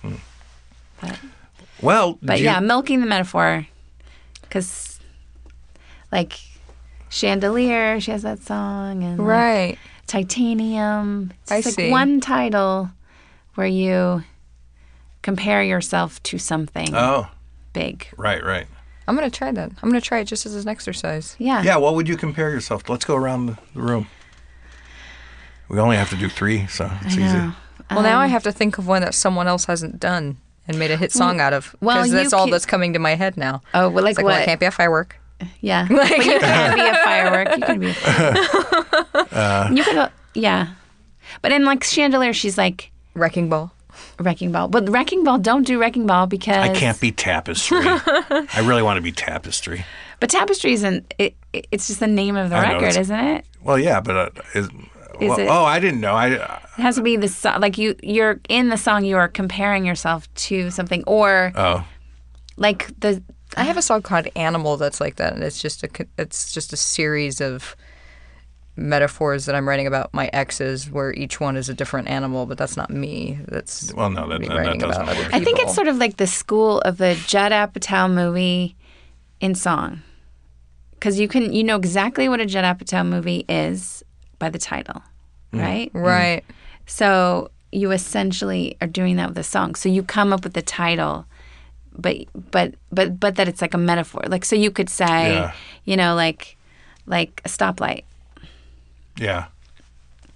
Well, But yeah, milking the metaphor, because like Chandelier, she has that song, and like, Right. Titanium. It's I just, see. like one title where you compare yourself to something Oh, big. right. I'm gonna try that. I'm gonna try it just as an exercise. Yeah. Yeah, what would you compare yourself to? Let's go around the room. We only have to do 3, so it's I easy. know. Well, now I have to think of one that someone else hasn't done and made a hit song out of. well, Because you that's all can- that's coming to my head now. Oh, well, like It's like, what? well, it can't be a firework. Yeah. But you can be a firework. You can be a firework. You can, yeah. But in like Chandelier, she's like Wrecking Ball. Wrecking Ball. But Wrecking Ball, don't do Wrecking Ball because. I can't be Tapestry. I really want to be Tapestry. But Tapestry isn't, it's just the name of the I know, record, it's- isn't it? Well, yeah, but Is well, it? oh, I didn't know. It has to be the song. Like you're in the song, you are comparing yourself to something. Or Oh, like the. I have a song called Animal that's like that, and it's just a series of metaphors that I'm writing about my exes, where each one is a different animal, but that's not me. That's well, no, me that writing doesn't about other work. people. I think it's sort of like the school of the Judd Apatow movie in song. Because you know exactly what a Judd Apatow movie is by the title, right? right. So you essentially are doing that with a song. So you come up with the title, but that it's like a metaphor. Like so you could say, Yeah. you know, like a stoplight. Yeah.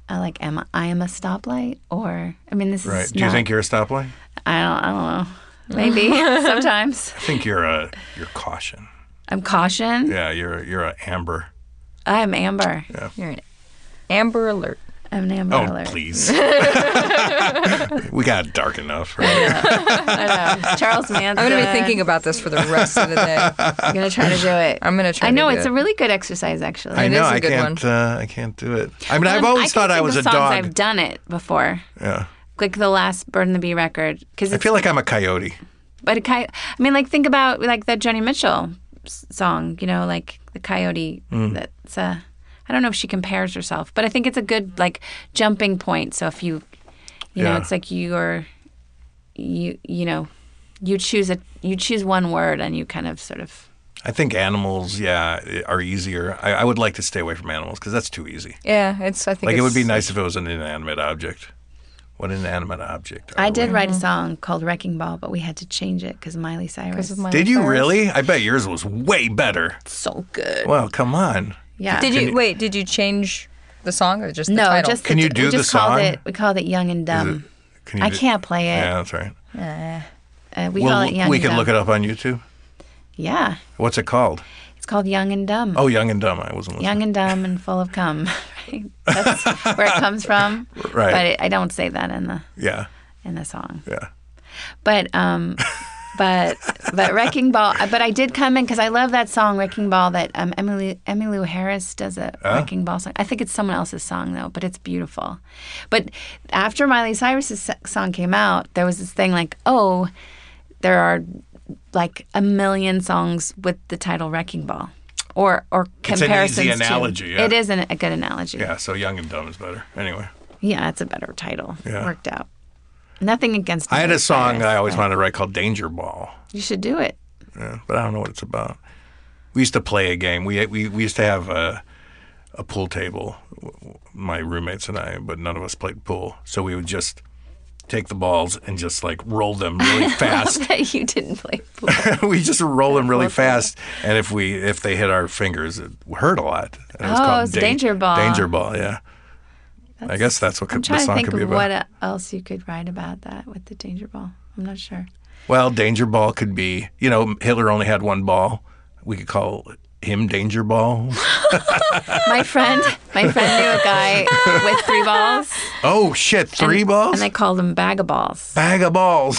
like I am a stoplight, or I mean, this Right. is Do you think you're a stoplight? I don't know. Maybe sometimes I think you're caution. I'm caution. Yeah, you're a amber. I'm amber. Yeah. You're an Amber Alert. I'm an amber Oh, alert. please. We got dark enough, right? I know. Charles Manson. I'm going to be thinking about this for the rest of the day. I'm gonna try to do it. I'm going to try. I know to do it's it. a really good exercise, actually. I know. is a I good can't. one. I can't do it. I mean, I've always thought I was a songs dog. I've done it before, Yeah. like the last Bird and the Bee record, because I feel like I'm a coyote. But I mean, like think about like that Joni Mitchell song, you know, like the coyote. That's I don't know if she compares herself, but I think it's a good like jumping point. So if you know, Yeah. it's like you choose one word and you kind of sort of. I think animals, are easier. I would like to stay away from animals because that's too easy. Yeah, I think Like it would be it's- nice if it was an inanimate object. What inanimate object? I did write a song called Wrecking Ball, but we had to change it because Miley Cyrus. of Miley Did you Cyrus. really? I bet yours was way better. So good. Well, come on. Yeah. Did you change the song or just the No, title? just Can you do we the just called song? we called it Young and Dumb. Can you I can't play it. Yeah, that's right. We call it Young we and could Dumb. look it up on YouTube. Yeah. What's it called? It's called Young and Dumb. Oh, Young and Dumb. I wasn't listening. Young and dumb and full of cum. Right? That's where it comes from. Right. But I don't say that in Yeah, the song. yeah. But Wrecking Ball. But I did come in because I love that song Wrecking Ball that Emmylou Harris does a Wrecking Ball song. I think it's someone else's song though, but it's beautiful. But after Miley Cyrus's song came out, there was this thing like, oh, there are like a million songs with the title Wrecking Ball. Or It's an comparisons easy to. analogy, yeah. It is a good analogy. Yeah, so Young and Dumb is better. Anyway. Yeah, it's a better title. Yeah. Worked out. Nothing against I had a Miley song Cyrus, I always but wanted to write called Danger Ball. You should do it. Yeah, but I don't know what it's about. We used to play a game. We used to have a pool table, my roommates and I, but none of us played pool. So we would just take the balls and just like roll them really fast. That you didn't play pool. We just roll them really fast, and if they hit our fingers, it hurt a lot. And it was called it's Danger Ball. Danger Ball, yeah. I guess that's what I'm the trying to song think could be of about. what else you could write about that with the Danger Ball. I'm not sure. Well, Danger Ball could be, Hitler only had one ball. We could call him Danger Ball. My friend knew a guy with 3 balls. Oh shit, 3 balls? And they called him Bag of Balls. Bag of balls.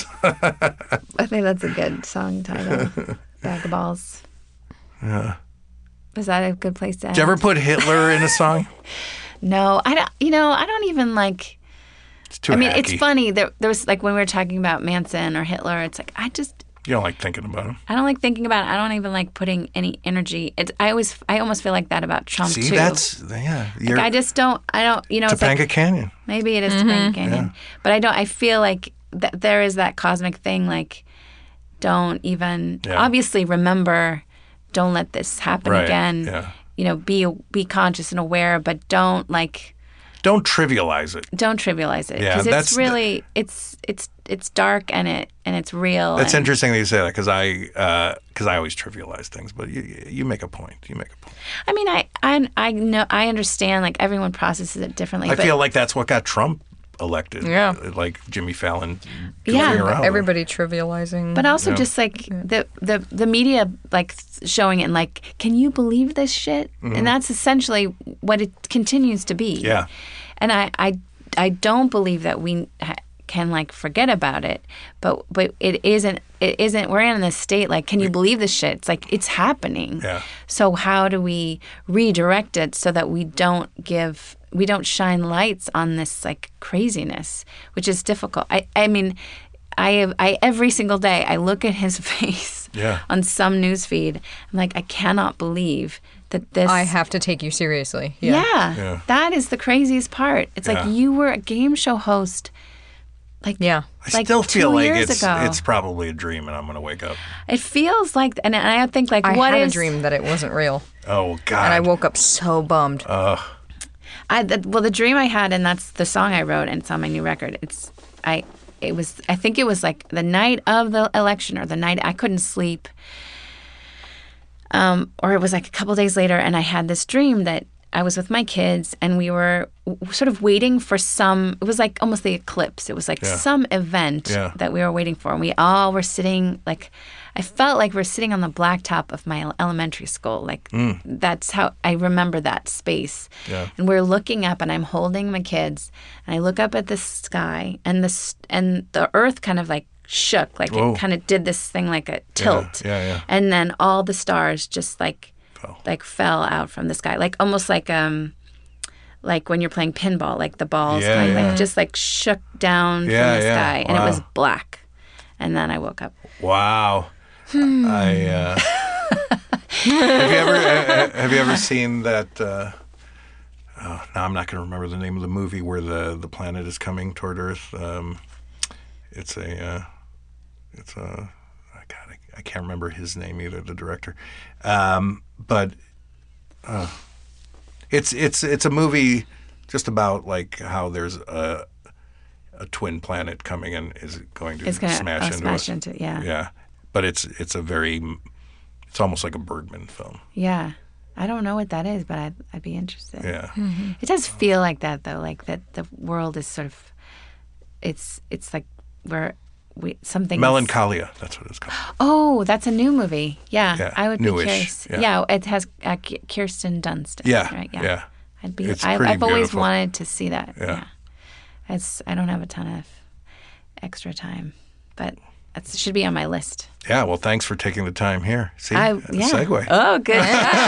I think that's a good song title. Bag of Balls. Yeah. Was that a good place to end? Did you ever put Hitler in a song? No, I don't. I don't even like. It's too I mean, hacky. it's funny. There was like when we were talking about Manson or Hitler. It's like You don't like thinking about him. I don't like thinking about it. I don't even like putting any energy. I almost feel like that about Trump See, too. You're I just don't. I don't. It's Topanga like, Canyon. maybe it is Topanga Canyon, but I don't. I feel like that there is that cosmic thing. Like, don't even obviously remember. Don't let this happen Right, again. yeah. Be conscious and aware, but don't trivialize it. Don't trivialize it Yeah, because that's it's really it's dark and it's real. That's and, interesting that you say that because I always trivialize things, but you make a point. You make a point. I mean, I know I understand. Like everyone processes it differently. I but feel like that's what got Trump elected. Yeah. Like Jimmy Fallon. Yeah. goofing around. Everybody trivializing. But also just like the media like showing it and like, can you believe this shit? And that's essentially what it continues to be. Yeah. And I don't believe that we can like forget about it, but it isn't. We're in this state like, can you believe this shit? It's like it's happening. Yeah. So how do we redirect it so that we don't shine lights on this like craziness, which is difficult. I mean, I every single day I look at his face on some news feed. I'm like, I cannot believe that this. I have to take you seriously. Yeah. That is the craziest part. It's like you were a game show host. Like Yeah. I still feel 2 like years ago. it's probably a dream, and I'm going to wake up. It feels like, and I think like, I what had is a dream that it wasn't real, Oh God. and I woke up so bummed. the dream I had, and that's the song I wrote, and it's on my new record. I think it was like the night of the election or the night I couldn't sleep. Or it was like a couple days later, and I had this dream that I was with my kids, and we were sort of waiting for it was like almost the eclipse. It was like some event that we were waiting for. And we all were sitting, like, I felt like we're sitting on the blacktop of my elementary school. Like, that's how I remember that space. Yeah. And we're looking up, and I'm holding my kids, and I look up at the sky, and the earth kind of like shook, like it kind of did this thing like a tilt. Yeah. And then all the stars just fell out from the sky, like almost like when you're playing pinball, like the balls just like shook down from the sky, and it was black. And then I woke up. Wow. Have you ever seen that? Now I'm not going to remember the name of the movie where the planet is coming toward Earth. I can't remember his name either, the director. But it's a movie just about like how there's a twin planet coming and is going to smash into it. Yeah. But it's almost like a Bergman film. Yeah. I don't know what that is, but I'd be interested. Yeah. Mm-hmm. It does feel like that though, like that the world is sort of it's like where something Melancholia, that's what it's called. Oh, that's a new movie. Yeah. I would newish. Be curious. Yeah, it has Kirsten Dunst. Yeah. Right? Yeah. I've always wanted to see that. Yeah. I don't have a ton of extra time, but it should be on my list. Yeah, well, thanks for taking the time here. See, segue. Oh, good.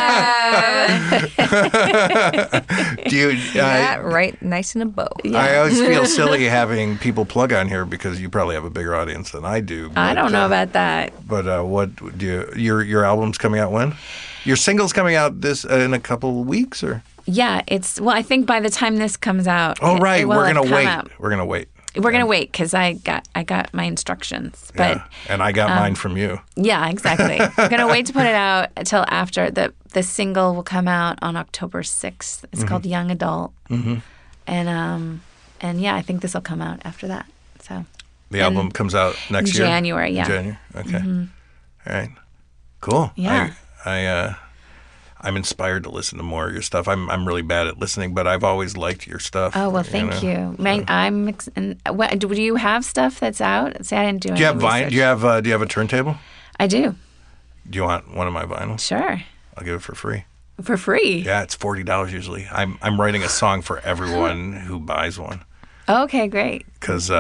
Do you? Right, nice in a bow. Yeah. I always feel silly having people plug on here because you probably have a bigger audience than I do. But, I don't know about that. But what do your album's coming out when? Your single's coming out in a couple of weeks, or? Yeah, I think by the time this comes out. Oh, right. We're gonna wait. We're gonna wait. We're gonna wait because I got my instructions, but and I got mine from you. Yeah, exactly. We're gonna wait to put it out until after the single will come out on October 6th. It's called Young Adult, and yeah, I think this will come out after that. So the album comes out next year, January. Yeah, January. Okay, all right, cool. Yeah, I'm inspired to listen to more of your stuff. I'm really bad at listening, but I've always liked your stuff. Oh well, thank you. Do you have stuff that's out? See, I didn't do. Do you have vinyl? Do you have a turntable? I do. Do you want one of my vinyls? Sure. I'll give it for free. For free? Yeah, it's $40 usually. I'm writing a song for everyone who buys one. Okay, great. Because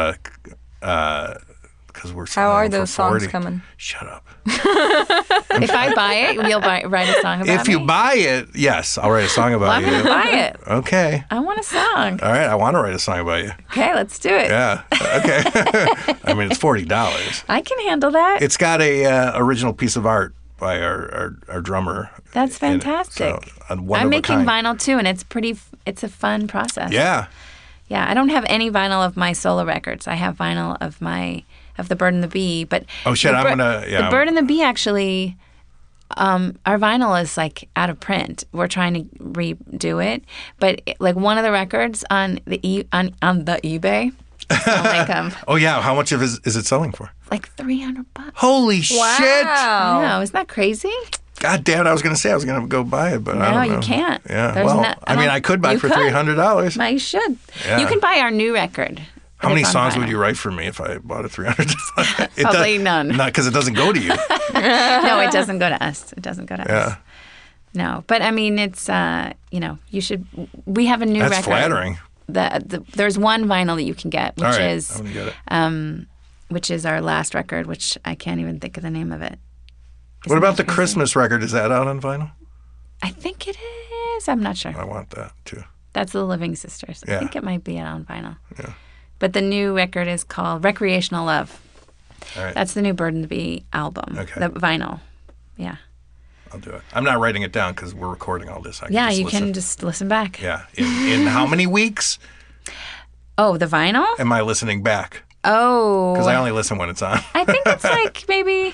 we're how are those songs coming? Shut up. If I buy it, you'll write a song about If you buy it, yes, I'll write a song about you. I'm going to buy it. Okay. I want a song. All right, I want to write a song about you. Okay, let's do it. Yeah. Okay. I mean, it's $40. I can handle that. It's got a original piece of art by our drummer. That's fantastic. I'm making vinyl too, and it's a fun process. Yeah. Yeah, I don't have any vinyl of my solo records. I have vinyl of the Bird and the Bee, but the Bird and the Bee actually, our vinyl is like out of print. We're trying to redo it, but like one of the records on the eBay, like oh yeah, how much is it selling for? Like $300. Holy shit! Yeah, isn't that crazy? God damn it! I was going to go buy it, but I don't know. No, you can't. Yeah, I could buy it for $300. You should. Yeah. You can buy our new record. How many songs would you write for me if I bought it $300? Probably none. Not because it doesn't go to you. No, it doesn't go to us. It doesn't go to us. No, but I mean, it's you should. We have a new record. That's flattering. There's one vinyl that you can get, which is I'm gonna get it. Which is our last record, which I can't even think of the name of it. What about the Christmas record? Is that out on vinyl? I think it is. I'm not sure. I want that too. That's the Living Sisters. Yeah. I think it might be on vinyl. Yeah. But the new record is called Recreational Love. All right. That's the new Bird and the Bee album. Okay. The vinyl. Yeah. I'll do it. I'm not writing it down because we're recording all this. You can just listen back. Yeah. In how many weeks? Oh, the vinyl? Am I listening back? Oh. Because I only listen when it's on. I think it's like maybe,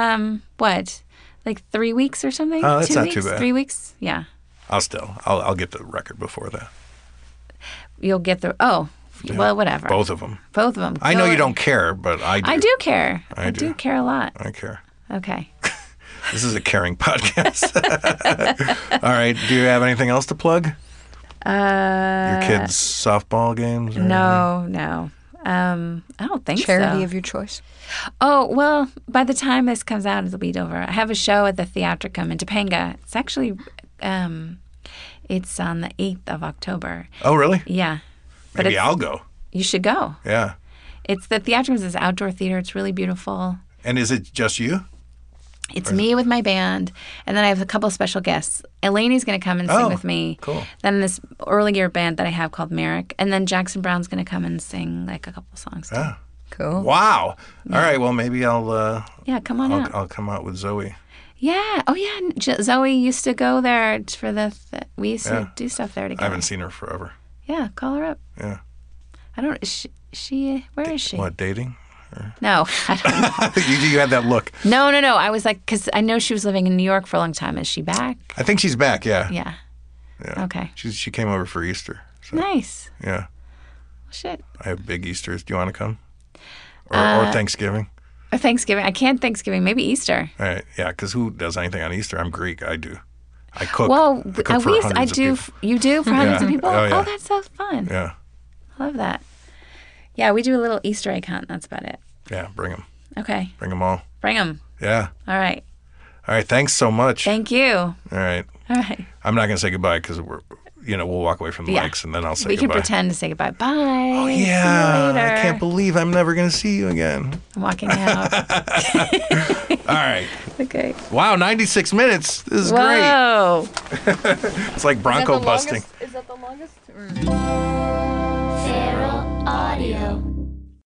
like 3 weeks or something? Oh, that's 2 not weeks? too bad. 3 weeks? Yeah. I'll get the record before that. You'll get well, whatever. Both of them. I know you don't care, but I do. I do care. I do care a lot. I care. Okay. This is a caring podcast. All right. Do you have anything else to plug? Your kids' softball games? Or No. I don't think Charity so. of your choice. Oh, well, by the time this comes out, it'll be over. I have a show at the Theatricum in Topanga. It's actually, it's on the 8th of October. Oh, really? Yeah. But Maybe I'll go. You should go. Yeah. It's the Theatricum is this outdoor theater. It's really beautiful. And is it just you? It's me with my band, and then I have a couple of special guests. Elaine's going to come and sing with me. Cool. Then this earlier band that I have called Merrick, and then Jackson Brown's going to come and sing like a couple songs too. Yeah. Cool. Wow. All right. Well, maybe I'll. Yeah, come on out. I'll come out with Zoe. Yeah. Oh, yeah. Zoe used to go there for we used to do stuff there together. I haven't seen her forever. Yeah, call her up. Yeah. I don't. Is she where is she? What, dating? No, I don't know. You had that look. No. I was like, because I know she was living in New York for a long time. Is she back? I think she's back. Yeah. Yeah. Okay. She came over for Easter. So, Nice. Yeah. Shit. I have big Easters. Do you want to come? Or Thanksgiving? Or Thanksgiving. I can't Thanksgiving. Maybe Easter. All right. Yeah, because who does anything on Easter? I'm Greek. I do. I cook. Well, I cook for hundreds of do. people. You do for hundreds of people? Oh, yeah. Oh, that sounds fun. Yeah. I love that. Yeah, we do a little Easter egg hunt. That's about it. Yeah, bring them. Okay. Bring them all. Bring them. Yeah. All right. All right. Thanks so much. Thank you. All right. All right. I'm not going to say goodbye because we'll walk away from the mics and then I'll say we goodbye. We can pretend to say goodbye. Bye. Oh, yeah. See you later. I can't believe I'm never going to see you again. I'm walking out. All right. Okay. Wow, 96 minutes. This is Whoa. great. It's like Bronco busting. Is that the longest? Feral Audio.